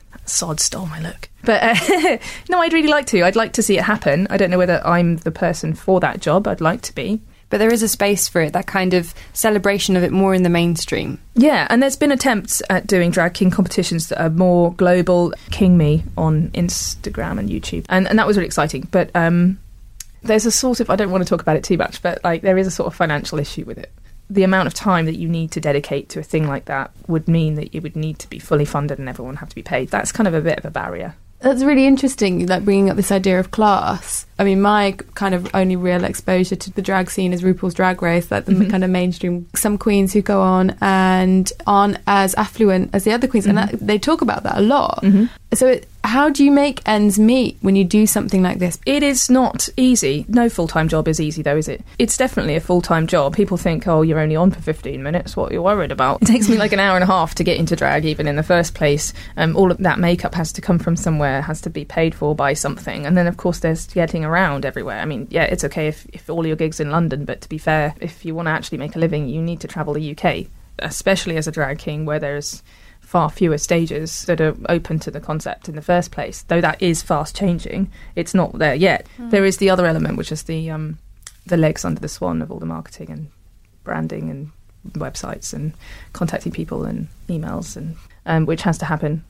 Sod stole my look. But uh, no, I'd really like to. I'd like to see it happen. I don't know whether I'm the person for that job. I'd like to be. But there is a space for it, that kind of celebration of it more in the mainstream. Yeah, and there's been attempts at doing drag king competitions that are more global. King Me on Instagram and YouTube. And, and that was really exciting. But um, there's a sort of, I don't want to talk about it too much, but like there is a sort of financial issue with it. The amount of time that you need to dedicate to a thing like that would mean that you would need to be fully funded and everyone would have to be paid. That's kind of a bit of a barrier. That's really interesting, like bringing up this idea of class. I mean, my kind of only real exposure to the drag scene is RuPaul's Drag Race, like the mm-hmm. kind of mainstream. Some queens who go on and aren't as affluent as the other queens, mm-hmm. and that, they talk about that a lot. Mm-hmm. So it, how do you make ends meet when you do something like this? It is not easy. No full-time job is easy, though, is it? It's definitely a full-time job. People think, oh, you're only on for fifteen minutes. What are you worried about? It takes me like an hour and a half to get into drag, even in the first place. Um, all of that makeup has to come from somewhere, has to be paid for by something. And then, of course, there's getting around everywhere. I mean, yeah, it's okay if, if all your gigs in London, but to be fair, if you want to actually make a living, you need to travel the U K, especially as a drag king, where there's far fewer stages that are open to the concept in the first place. Though that is fast changing, it's not there yet. Mm. There is the other element, which is the um, the legs under the swan of all the marketing and branding and websites and contacting people and emails, and um, which has to happen.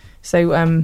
So um,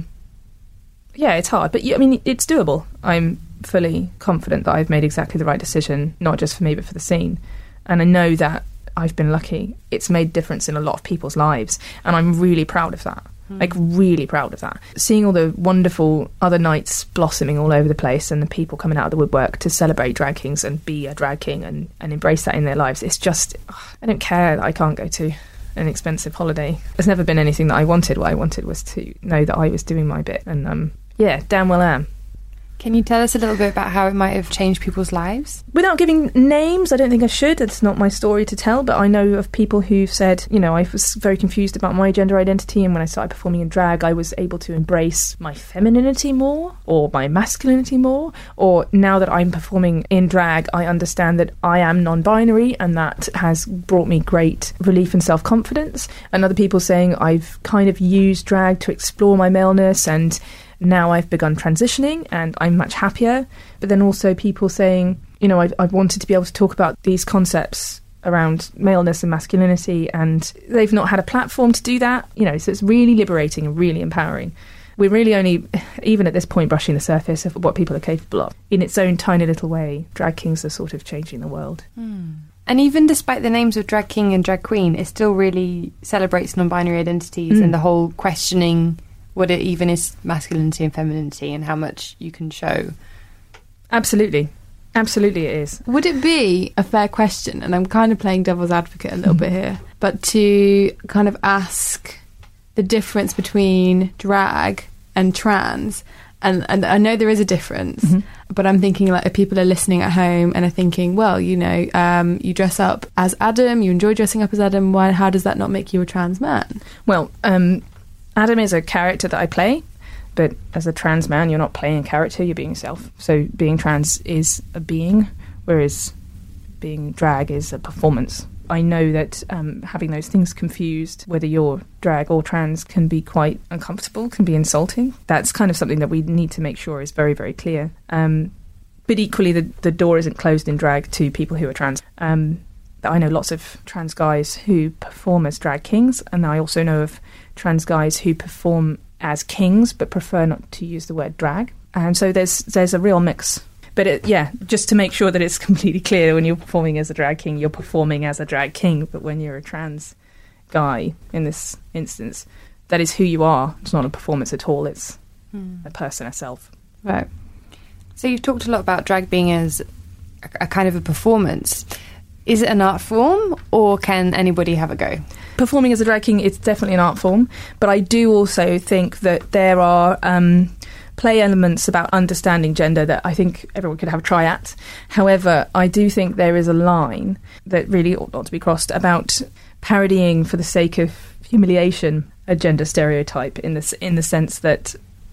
yeah, it's hard, but I mean, it's doable. I'm fully confident that I've made exactly the right decision, not just for me but for the scene, and I know that I've been lucky. It's made a difference in a lot of people's lives, and I'm really proud of that. Mm. Like, really proud of that. Seeing all the wonderful other nights blossoming all over the place and the people coming out of the woodwork to celebrate drag kings and be a drag king and, and embrace that in their lives, it's just, I don't care that I can't go to an expensive holiday. There's never been anything that I wanted. What I wanted was to know that I was doing my bit, and um, yeah, damn well am. Can you tell us a little bit about how it might have changed people's lives? Without giving names, I don't think I should. It's not my story to tell, but I know of people who've said, you know, I was very confused about my gender identity, and when I started performing in drag, I was able to embrace my femininity more, or my masculinity more, or now that I'm performing in drag, I understand that I am non-binary, and that has brought me great relief and self-confidence. And other people saying I've kind of used drag to explore my maleness, and now I've begun transitioning and I'm much happier. But then also people saying, you know, I've, I've wanted to be able to talk about these concepts around maleness and masculinity, and they've not had a platform to do that. You know, so it's really liberating and really empowering. We're really only, even at this point, brushing the surface of what people are capable of. In its own tiny little way, drag kings are sort of changing the world. Mm. And even despite the names of drag king and drag queen, it still really celebrates non-binary identities mm. and the whole questioning what it even is masculinity and femininity and how much you can show. Absolutely. Absolutely it is. Would it be a fair question, and I'm kind of playing devil's advocate a little bit here, but to kind of ask the difference between drag and trans? And, and I know there is a difference, mm-hmm. but I'm thinking, like, if people are listening at home and are thinking, well, you know, um, you dress up as Adam, you enjoy dressing up as Adam, why, how does that not make you a trans man? Well, um... Adam is a character that I play, but as a trans man, you're not playing a character, you're being yourself. So being trans is a being, whereas being drag is a performance. I know that um, having those things confused, whether you're drag or trans, can be quite uncomfortable, can be insulting. That's kind of something that we need to make sure is very, very clear. Um, but equally, the, the door isn't closed in drag to people who are trans. Um, I know lots of trans guys who perform as drag kings, and I also know of trans guys who perform as kings but prefer not to use the word drag. And so there's there's a real mix. But it, yeah, just to make sure that it's completely clear, when you're performing as a drag king, you're performing as a drag king. But when you're a trans guy, in this instance, that is who you are. It's not a performance at all. It's mm. a person herself. Right. So you've talked a lot about drag being as a, a kind of a performance. Is it an art form, or can anybody have a go? Performing as a drag king, it's definitely an art form, but I do also think that there are um, play elements about understanding gender that I think everyone could have a try at. However, I do think there is a line that really ought not to be crossed about parodying for the sake of humiliation a gender stereotype, in the, in the sense that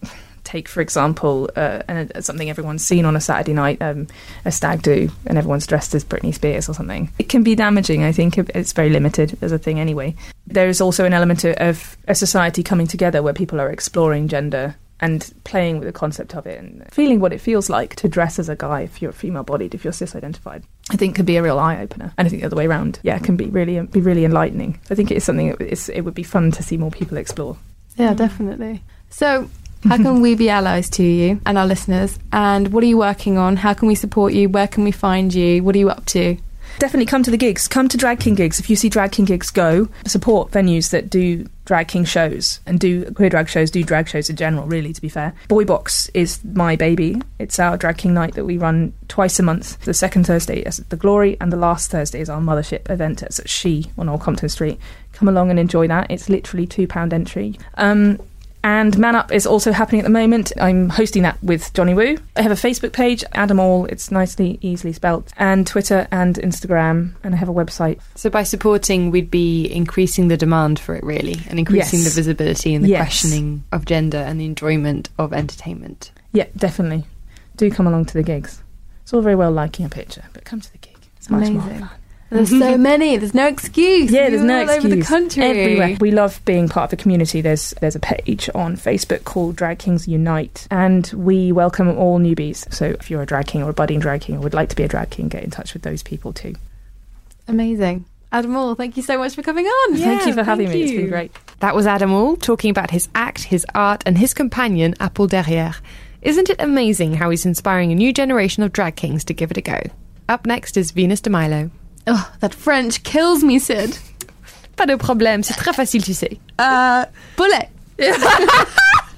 take, for example, uh, and uh, something everyone's seen on a Saturday night, um, a stag do, and everyone's dressed as Britney Spears or something. It can be damaging. I think it's very limited as a thing anyway. There is also an element of a society coming together where people are exploring gender and playing with the concept of it and feeling what it feels like to dress as a guy if you're female-bodied, if you're cis-identified. I think could be a real eye-opener. And I think the other way around, yeah, can be really be really enlightening. I think it is something that it's, it would be fun to see more people explore. Yeah, definitely. So, how can we be allies to you and our listeners? And what are you working on? How can we support you? Where can we find you? What are you up to? Definitely come to the gigs. Come to Drag King gigs. If you see Drag King gigs, go. Support venues that do Drag King shows and do queer drag shows, do drag shows in general, really, to be fair. Boy Box is my baby. It's our Drag King night that we run twice a month. The second Thursday is at the Glory and the last Thursday is our Mothership event. It's at She on Old Compton Street. Come along and enjoy that. It's literally two pound entry. Um... And Man Up is also happening at the moment. I'm hosting that with Johnny Woo. I have a Facebook page, Adam All, it's nicely, easily spelt, and Twitter and Instagram, and I have a website. So by supporting, we'd be increasing the demand for it, really, and increasing Yes. the visibility and the Yes. questioning of gender and the enjoyment of entertainment. Yeah, definitely. Do come along to the gigs. It's all very well liking a picture, but come to the gig. It's much more Amazing. fun. There's so many. There's no excuse. Yeah, there's You're no all excuse. over the country. Everywhere. We love being part of the community. There's there's a page on Facebook called Drag Kings Unite, and we welcome all newbies. So if you're a drag king or a budding drag king or would like to be a drag king, get in touch with those people too. Amazing. Adam All, thank you so much for coming on. Thank you for having thank me. It's you. been great. That was Adam All talking about his act, his art, and his companion, Apple Derrière. Isn't it amazing how he's inspiring a new generation of drag kings to give it a go? Up next is Venus de Milo. Oh, that French kills me, Sid. Pas de problème, c'est très facile, tu sais. Uh, bullet. I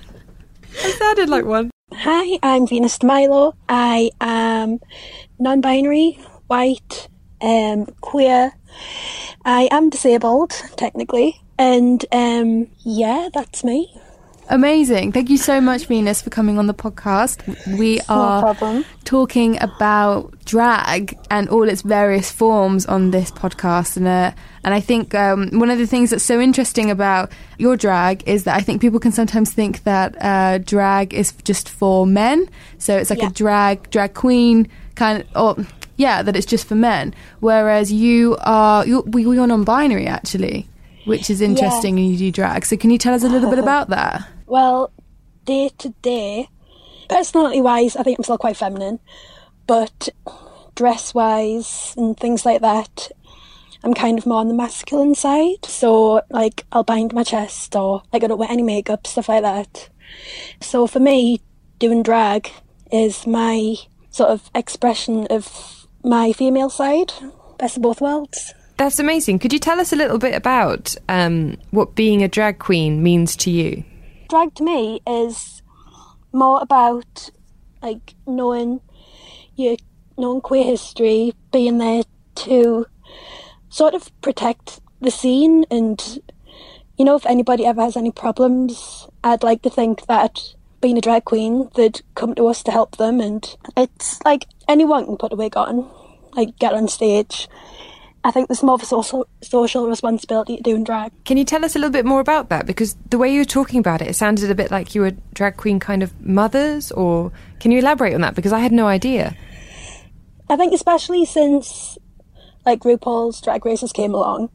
sounded like one. Hi, I'm Venus de Milo. I am non-binary, white, um, queer. I am disabled, technically. And um, yeah, that's me. Amazing. Thank you so much, Venus, for coming on the podcast. We are No problem. talking about drag and all its various forms on this podcast. And uh, and I think um, one of the things that's so interesting about your drag is that I think people can sometimes think that uh, drag is just for men. So it's like Yeah. a drag, drag queen kind of, or yeah, that it's just for men. Whereas you are, you're, you're non-binary actually, which is interesting, and you do drag. So can you tell us a little bit about that? Well, day to day, personality-wise, I think I'm still quite feminine. But dress-wise and things like that, I'm kind of more on the masculine side. So, like, I'll bind my chest or, like, I don't wear any makeup, stuff like that. So for me, doing drag is my sort of expression of my female side. Best of both worlds. That's amazing. Could you tell us a little bit about um, what being a drag queen means to you? Drag to me is more about like knowing your knowing queer history, being there to sort of protect the scene, and you know, if anybody ever has any problems, I'd like to think that being a drag queen, they'd come to us to help them. And it's like anyone can put a wig on, like get on stage. I think there's more of a social, social responsibility to doing drag. Can you tell us a little bit more about that? Because the way you were talking about it, it sounded a bit like you were drag queen kind of mothers, or can you elaborate on that? Because I had no idea. I think especially since like RuPaul's Drag Races came along,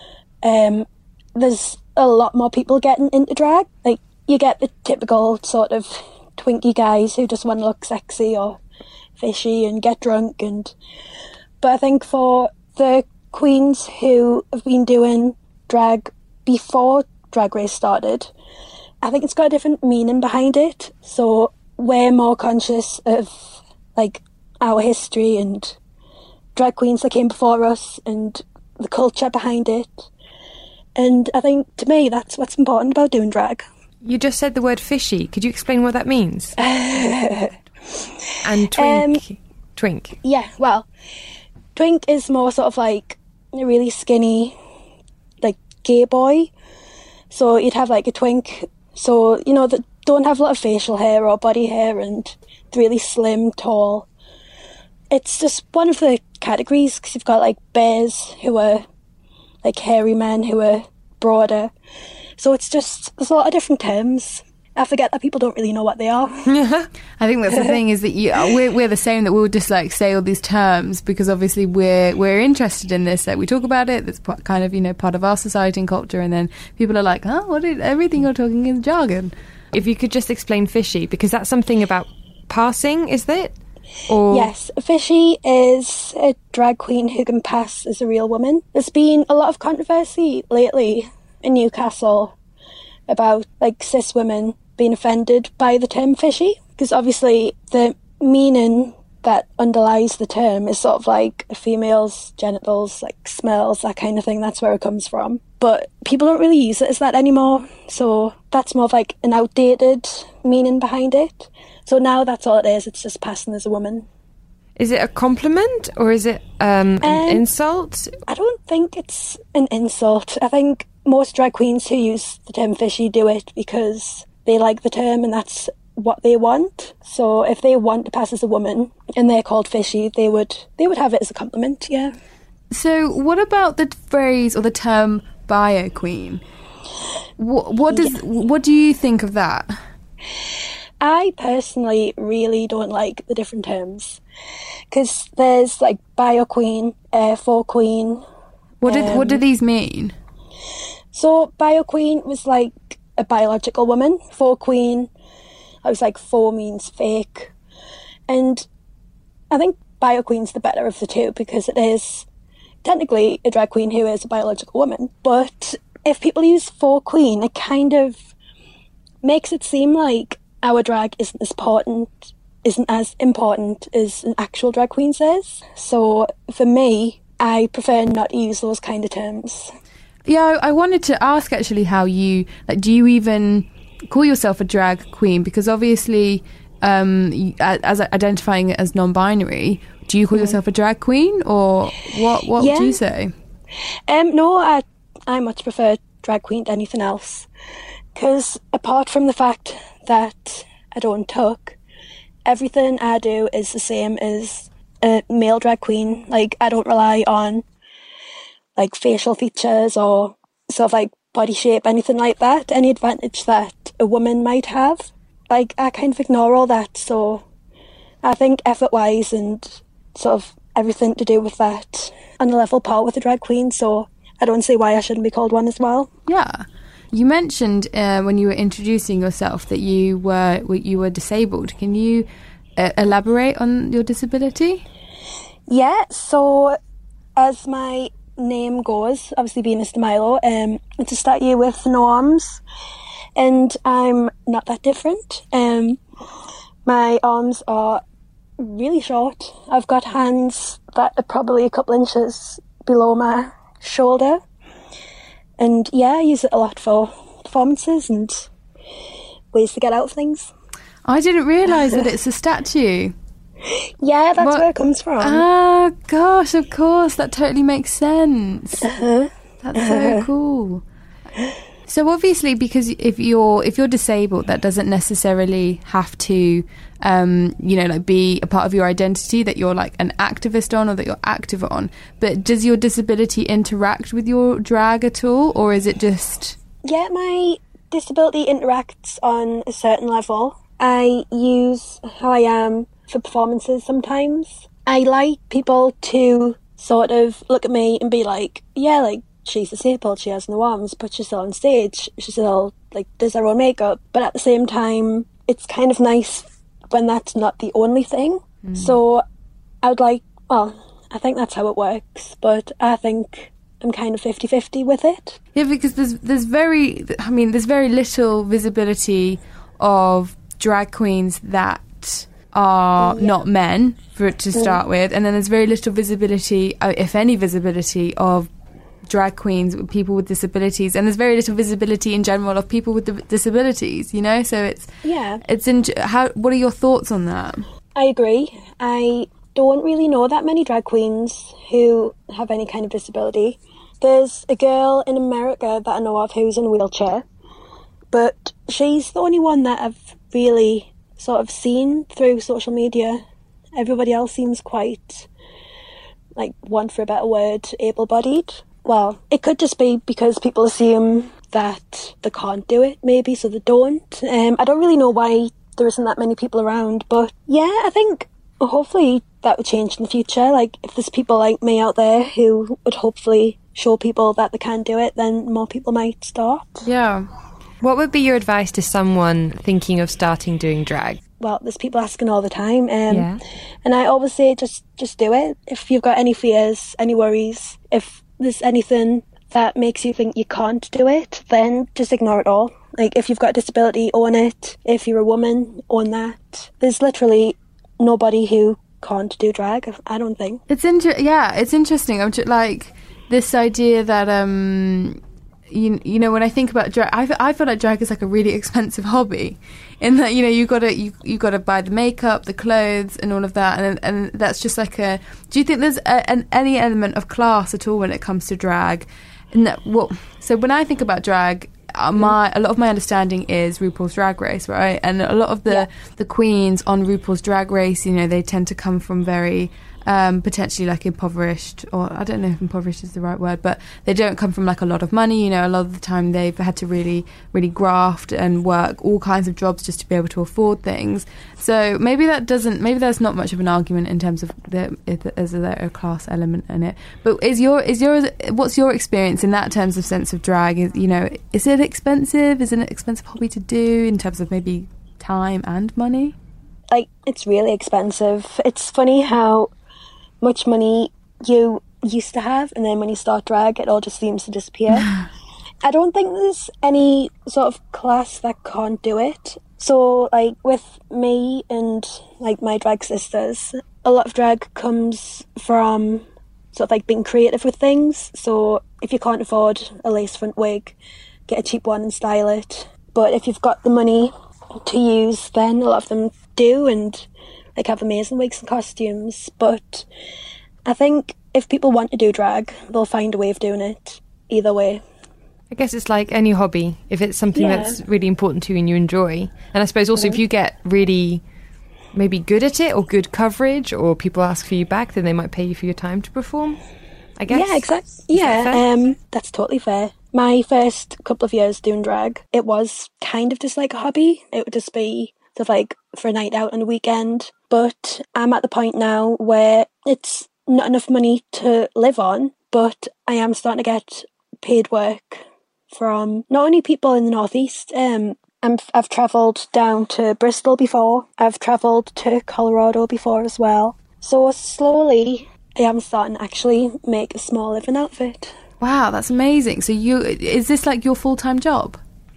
um, there's a lot more people getting into drag. Like you get the typical sort of twinky guys who just want to look sexy or fishy and get drunk, and but I think for the queens who have been doing drag before Drag Race started, I think it's got a different meaning behind it. So we're more conscious of like our history and drag queens that came before us and the culture behind it. And I think to me that's what's important about doing drag. You just said the word fishy. Could you explain what that means? And twink. Um, twink. Yeah, well, twink is more sort of like a really skinny, like gay boy. So you'd have like a twink. So, you know, that don't have a lot of facial hair or body hair and really slim, tall. It's just one of the categories, because you've got like bears who are like hairy men who are broader. So it's just, there's a lot of different terms. I forget that people don't really know what they are. I think that's the thing, is that you, we're, we're the same, that we'll just like say all these terms because obviously we're we're interested in this. Like we talk about it, that's kind of, you know, part of our society and culture, and then people are like, oh, what is, everything you're talking is jargon. If you could just explain fishy, because that's something about passing, is it? Or... Yes, fishy is a drag queen who can pass as a real woman. There's been a lot of controversy lately in Newcastle about like cis women being offended by the term fishy, because obviously the meaning that underlies the term is sort of like a female's genitals, like smells, that kind of thing. That's where it comes from. But people don't really use it as that anymore, so that's more of like an outdated meaning behind it. So now that's all it is, it's just passing as a woman. Is it a compliment or is it um, an um, insult? I don't think it's an insult. I think most drag queens who use the term fishy do it because they like the term and that's what they want. So if they want to pass as a woman and they're called fishy, they would they would have it as a compliment, yeah. So what about the phrase or the term bio queen? What, what does yes. what do you think of that? I personally really don't like the different terms, because there's like bio queen, uh, faux queen. What um, did what do these mean? So bio queen was like a biological woman. Faux queen, I was like faux means fake, and I think bio queen's the better of the two because it is technically a drag queen who is a biological woman. But if people use faux queen, it kind of makes it seem like our drag isn't as important, isn't as important as an actual drag queen says. So for me, I prefer not to use those kind of terms. Yeah, I wanted to ask actually how you, like, do you even call yourself a drag queen? Because obviously, um, as identifying as non-binary, do you call mm. yourself a drag queen, or what? What yeah. would you say? Um, no, I I much prefer drag queen to anything else. Because apart from the fact that I don't tuck, everything I do is the same as a male drag queen. Like, I don't rely on like facial features or sort of like body shape, anything like that. Any advantage that a woman might have, like, I kind of ignore all that. So I think effort-wise and sort of everything to do with that on a level par with a drag queen. So I don't see why I shouldn't be called one as well. Yeah. You mentioned uh, when you were introducing yourself that you were you were disabled. Can you uh, elaborate on your disability? Yeah, so as my name goes, obviously being Mister Milo, um, to start you with no arms, and I'm not that different. Um, my arms are really short. I've got hands that are probably a couple inches below my shoulder. And yeah, I use it a lot for performances and ways to get out of things. I didn't realise that it's a statue. Yeah, that's what? where it comes from. Ah, gosh, of course, that totally makes sense. Uh-huh. That's so cool. So obviously, because if you're if you're disabled, that doesn't necessarily have to, um, you know, like be a part of your identity that you're like an activist on or that you're active on. But does your disability interact with your drag at all, or is it just? Yeah, my disability interacts on a certain level. I use how I am for performances sometimes. I like people to sort of look at me and be like, yeah, like, she's disabled, she has no arms, but she's still on stage, she still like does her own makeup. But at the same time, it's kind of nice when that's not the only thing. Mm. So I would like, well, I think that's how it works, but I think I'm kind of fifty-fifty with it. Yeah, because there's there's very, I mean, there's very little visibility of drag queens that are yeah. not men, for it to start mm. with, and then there's very little visibility, if any visibility, of drag queens, people with disabilities, and there's very little visibility in general of people with disabilities, you know. So it's yeah it's in how what are your thoughts on that? I agree. I don't really know that many drag queens who have any kind of disability. There's a girl in America that I know of who's in a wheelchair, but she's the only one that I've really sort of seen through social media. Everybody else seems quite, like, want for a better word, able-bodied. Well, it could just be because people assume that they can't do it, maybe, so they don't. Um, I don't really know why there isn't that many people around, but yeah, I think hopefully that would change in the future. Like, if there's people like me out there who would hopefully show people that they can do it, then more people might start. Yeah. What would be your advice to someone thinking of starting doing drag? Well, there's people asking all the time, um, Yeah. and I always say just just do it. If you've got any fears, any worries, if there's anything that makes you think you can't do it, then just ignore it all. Like, if you've got a disability, own it. If you're a woman, own that. There's literally nobody who can't do drag, I don't think. It's inter- yeah, it's interesting. I'm just, like, this idea that um you, you know, when I think about drag, I, I feel like drag is like a really expensive hobby, in that, you know, you gotta you you gotta buy the makeup, the clothes, and all of that, and and that's just like a. Do you think there's a, an any element of class at all when it comes to drag? And that what? So when I think about drag, uh, my a lot of my understanding is RuPaul's Drag Race, right? And a lot of the Yeah. the queens on RuPaul's Drag Race, you know, they tend to come from very um, potentially like impoverished, or I don't know if impoverished is the right word, but they don't come from like a lot of money. You know, a lot of the time they've had to really, really graft and work all kinds of jobs just to be able to afford things. So maybe that doesn't, maybe there's not much of an argument in terms of the, is there a class element in it. But is your, is your, what's your experience in that terms of sense of drag? Is, you know, is it expensive? Is it an expensive hobby to do in terms of maybe time and money? Like, it's really expensive. It's funny how much money you used to have, and then when you start drag, it all just seems to disappear. I don't think there's any sort of class that can't do it. So, like, with me and, like, my drag sisters, a lot of drag comes from sort of, like, being creative with things. So, if you can't afford a lace front wig, get a cheap one and style it. But if you've got the money to use, then a lot of them do, and like have amazing wigs and costumes. But I think if people want to do drag, they'll find a way of doing it either way. I guess it's like any hobby. If it's something Yeah. that's really important to you and you enjoy, and I suppose also if you get really maybe good at it or good coverage, or people ask for you back, then they might pay you for your time to perform, I guess. Yeah, exactly. Is that Yeah, fair? um, that's totally fair. My first couple of years doing drag, it was kind of just like a hobby. It would just be sort of like for a night out on a weekend. But I'm at the point now where it's not enough money to live on, but I am starting to get paid work from not only people in the northeast. Um, I'm, I've travelled down to Bristol before. I've travelled to Colorado before as well. So slowly, I am starting to actually make a small living out of it. Wow, that's amazing. So you, is this like your full-time job?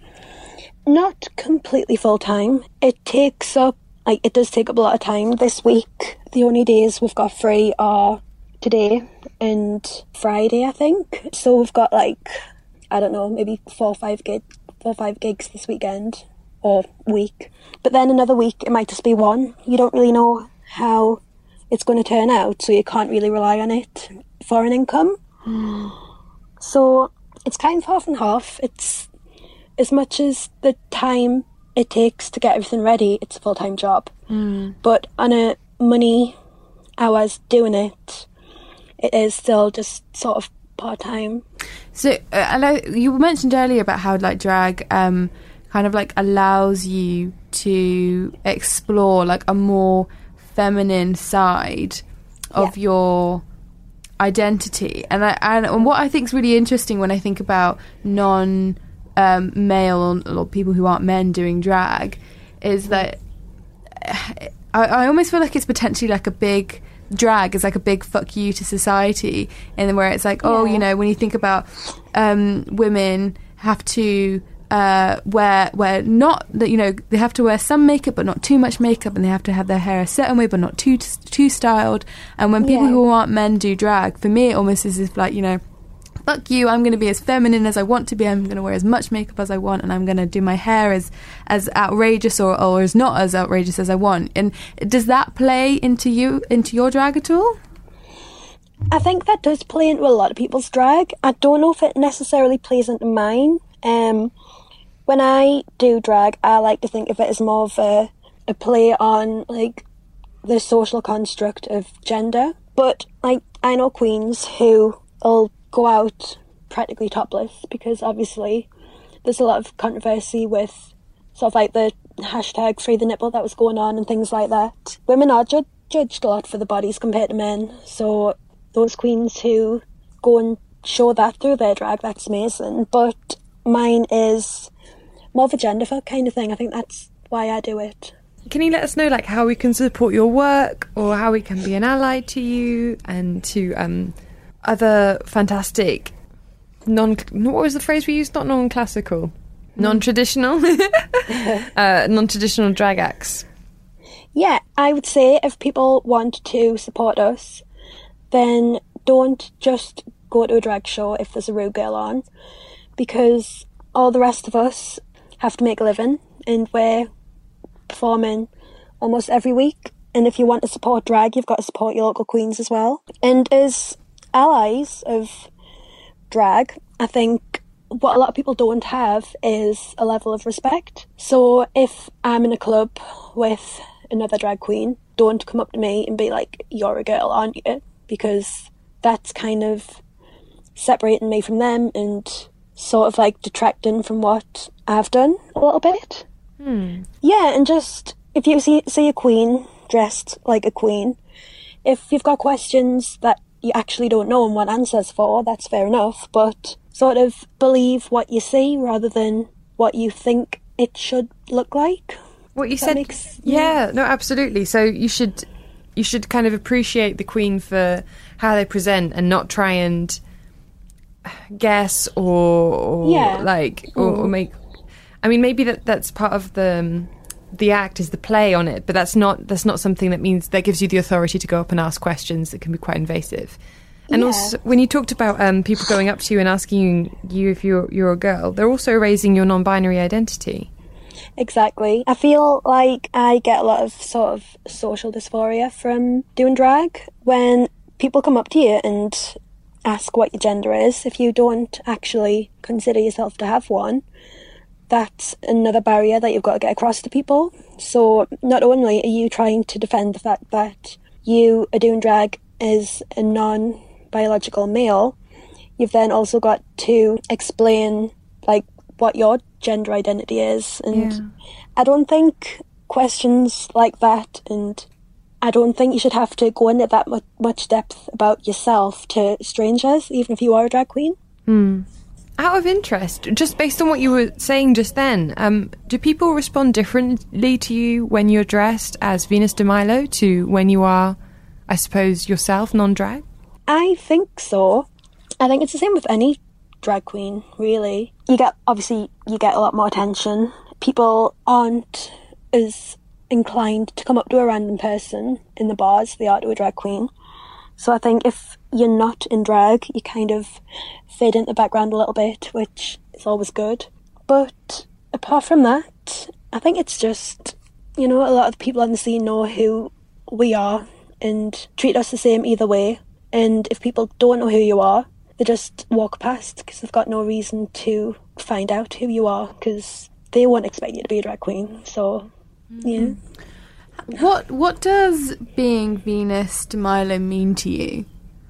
Not completely full time. It takes up, like, it does take up a lot of time. This week, the only days we've got free are today and Friday, I think. So we've got, like, I don't know, maybe four or five gig, four or five gigs this weekend or week. But then another week, it might just be one. You don't really know how it's going to turn out, so you can't really rely on it for an income. So it's kind of half and half. It's as much as the time it takes to get everything ready, it's a full-time job. Mm. But on a money hours doing it, it is still just sort of part-time. So, uh, and I, you mentioned earlier about how like drag um, kind of like allows you to explore like a more feminine side of Yeah. your identity, and I and, and what I think is really interesting when I think about non um, male or people who aren't men doing drag is that I, I almost feel like it's potentially like a big drag is like a big fuck you to society, and where it's like, oh, Yeah. you know, when you think about um, women have to uh, wear wear not that, you know, they have to wear some makeup but not too much makeup, and they have to have their hair a certain way but not too too styled. And when people Yeah. who aren't men do drag, for me it almost is if like, you know, fuck you, I'm going to be as feminine as I want to be, I'm going to wear as much makeup as I want, and I'm going to do my hair as as outrageous or, or as not as outrageous as I want. And does that play into you, into your drag at all? I think that does play into a lot of people's drag. I don't know if it necessarily plays into mine. Um, when I do drag, I like to think of it as more of a, a play on like the social construct of gender. But like, I know queens who will go out practically topless because obviously there's a lot of controversy with sort of like the hashtag free the nipple that was going on and things like that. Women are ju- judged a lot for the bodies compared to men, so those queens who go and show that through their drag, that's amazing. But mine is more of a gender fuck kind of thing. I think that's why I do it. Can you let us know, like, how we can support your work, or how we can be an ally to you and to um, other fantastic non... What was the phrase we used? Not non-classical. Non-traditional? uh, non-traditional drag acts. Yeah, I would say if people want to support us, then don't just go to a drag show if there's a rude girl on, because all the rest of us have to make a living, and we're performing almost every week. And if you want to support drag, you've got to support your local queens as well. And as allies of drag, I think what a lot of people don't have is a level of respect. So if I'm in a club with another drag queen, don't come up to me and be like, you're a girl, aren't you? Because that's kind of separating me from them and sort of like detracting from what I've done a little bit. Hmm. Yeah, and just if you see, see a queen dressed like a queen, if you've got questions that you actually don't know and want answers for, that's fair enough, but sort of believe what you see rather than what you think it should look like. What you That said, makes- yeah, no, absolutely. So you should, you should kind of appreciate the queen for how they present and not try and guess or, or Yeah. like or, or make. I mean, maybe that that's part of the um, the act is the play on it, but that's not that's not something that means that gives you the authority to go up and ask questions that can be quite invasive. And Yeah. also, when you talked about um, people going up to you and asking you if you're you're a girl, they're also raising your non-binary identity. Exactly. I feel like I get a lot of sort of social dysphoria from doing drag. When people come up to you and ask what your gender is, if you don't actually consider yourself to have one, that's another barrier that you've got to get across to people. So not only are you trying to defend the fact that you are doing drag as a non-biological male, you've then also got to explain like what your gender identity is. And Yeah. I don't think questions like that, and I don't think you should have to go into that much, much depth about yourself to strangers, even if you are a drag queen. Out of interest, just based on what you were saying just then, um, do people respond differently to you when you're dressed as Venus de Milo to when you are, I suppose, yourself, non-drag? I think so. I think it's the same with any drag queen, really. You get, obviously, you get a lot more attention. People aren't as inclined to come up to a random person in the bars as they are to a drag queen. So I think if you're not in drag, you kind of fade into the background a little bit, which is always good. But apart from that, I think it's just, you know, a lot of the people on the scene know who we are and treat us the same either way. And if people don't know who you are, they just walk past because they've got no reason to find out who you are because they won't expect you to be a drag queen. So, yeah. What What does being Venus de Milo mean to you?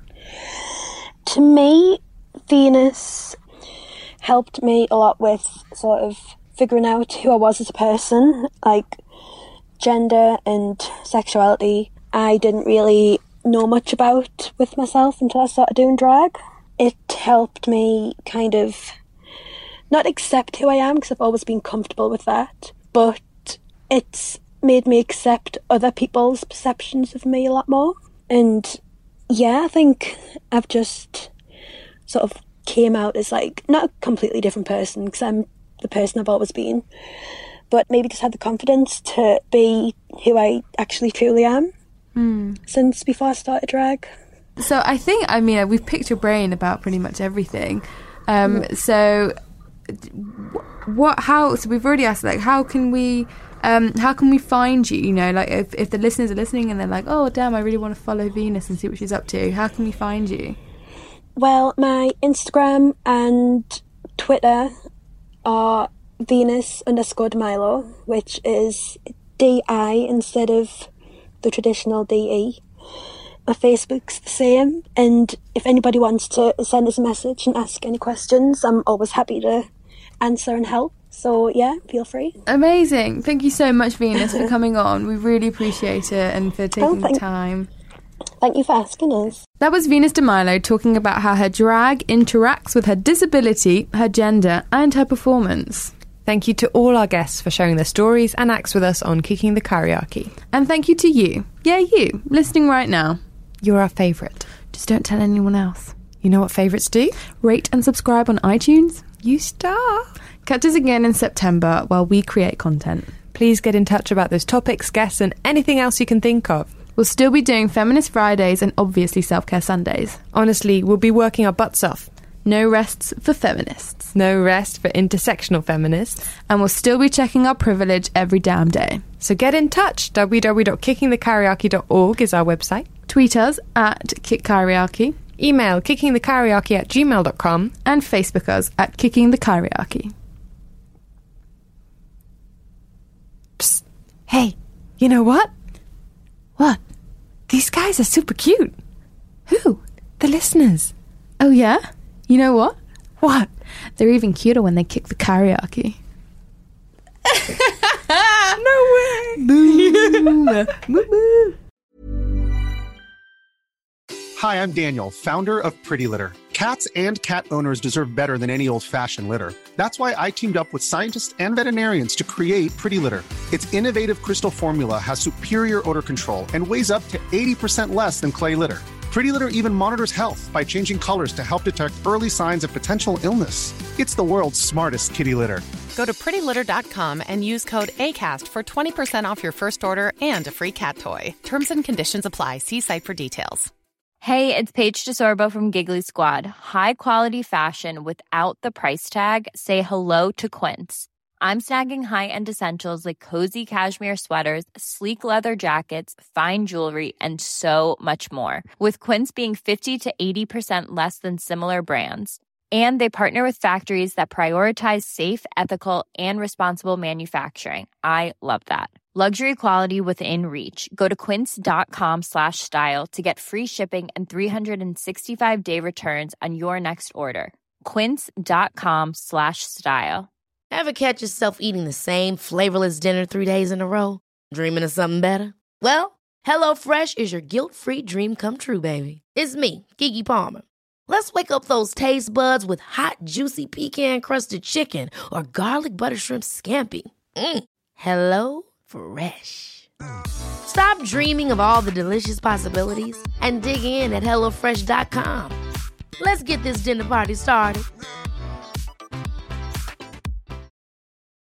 To me, Venus helped me a lot with sort of figuring out who I was as a person, like gender and sexuality. I didn't really know much about with myself until I started doing drag. It helped me kind of not accept who I am because I've always been comfortable with that, but it's made me accept other people's perceptions of me a lot more. And yeah, I think I've just sort of came out as like not a completely different person because I'm the person I've always been, but maybe just had the confidence to be who I actually truly am mm. since before I started drag. So I think, I mean, we've picked your brain about pretty much everything. Um, mm. So what, how, so we've already asked, like, how can we, um, how can we find you? You know, like if, if the listeners are listening and they're like, oh, damn, I really want to follow Venus and see what she's up to. How can we find you? Well, my Instagram and Twitter are Venus underscore de Milo, which is D I instead of the traditional D E. My Facebook's the same, and if anybody wants to send us a message and ask any questions, I'm always happy to answer and help. So yeah, feel free. Amazing. Thank you so much, Venus, for coming on. We really appreciate it and for taking Oh, the thank- time. Thank you for asking us. That was Venus de Milo talking about how her drag interacts with her disability, her gender, and her performance. Thank you to all our guests for sharing their stories and acts with us on Kicking the Karaoke. And thank you to you, yeah, you, listening right now. You're our favourite. Just don't tell anyone else. You know what favourites do? Rate and subscribe on iTunes. You star. Catch us again in September while we create content. Please get in touch about those topics, guests, and anything else you can think of. We'll still be doing Feminist Fridays and obviously Self-Care Sundays. Honestly, we'll be working our butts off. No rests for feminists. No rest for intersectional feminists. And we'll still be checking our privilege every damn day. So get in touch. w w w dot kicking the karaoke dot org is our website. Tweet us at Kick Karaoke. Email kickingthekaraoke at gmail dot com. And Facebook us at Kicking the Karaoke. Psst. Hey, you know what? What? These guys are super cute. Who? The listeners. Oh yeah? You know what? What? They're even cuter when they kick the karaoke. No way. Hi, I'm Daniel, founder of Pretty Litter. Cats and cat owners deserve better than any old-fashioned litter. That's why I teamed up with scientists and veterinarians to create Pretty Litter. Its innovative crystal formula has superior odor control and weighs up to eighty percent less than clay litter. Pretty Litter even monitors health by changing colors to help detect early signs of potential illness. It's the world's smartest kitty litter. Go to pretty litter dot com and use code ACAST for twenty percent off your first order and a free cat toy. Terms and conditions apply. See site for details. Hey, it's Paige DeSorbo from Giggly Squad. High quality fashion without the price tag. Say hello to Quince. I'm snagging high-end essentials like cozy cashmere sweaters, sleek leather jackets, fine jewelry, and so much more. With Quince being fifty to eighty percent less than similar brands. And they partner with factories that prioritize safe, ethical, and responsible manufacturing. I love that. Luxury quality within reach. Go to quince.com slash style to get free shipping and three sixty-five day returns on your next order. Quince.com slash style. Ever catch yourself eating the same flavorless dinner three days in a row? Dreaming of something better? Well, HelloFresh is your guilt-free dream come true, baby. It's me, Keke Palmer. Let's wake up those taste buds with hot, juicy pecan-crusted chicken or garlic butter shrimp scampi. Mm. Hello Fresh. Stop dreaming of all the delicious possibilities and dig in at hello fresh dot com. Let's get this dinner party started.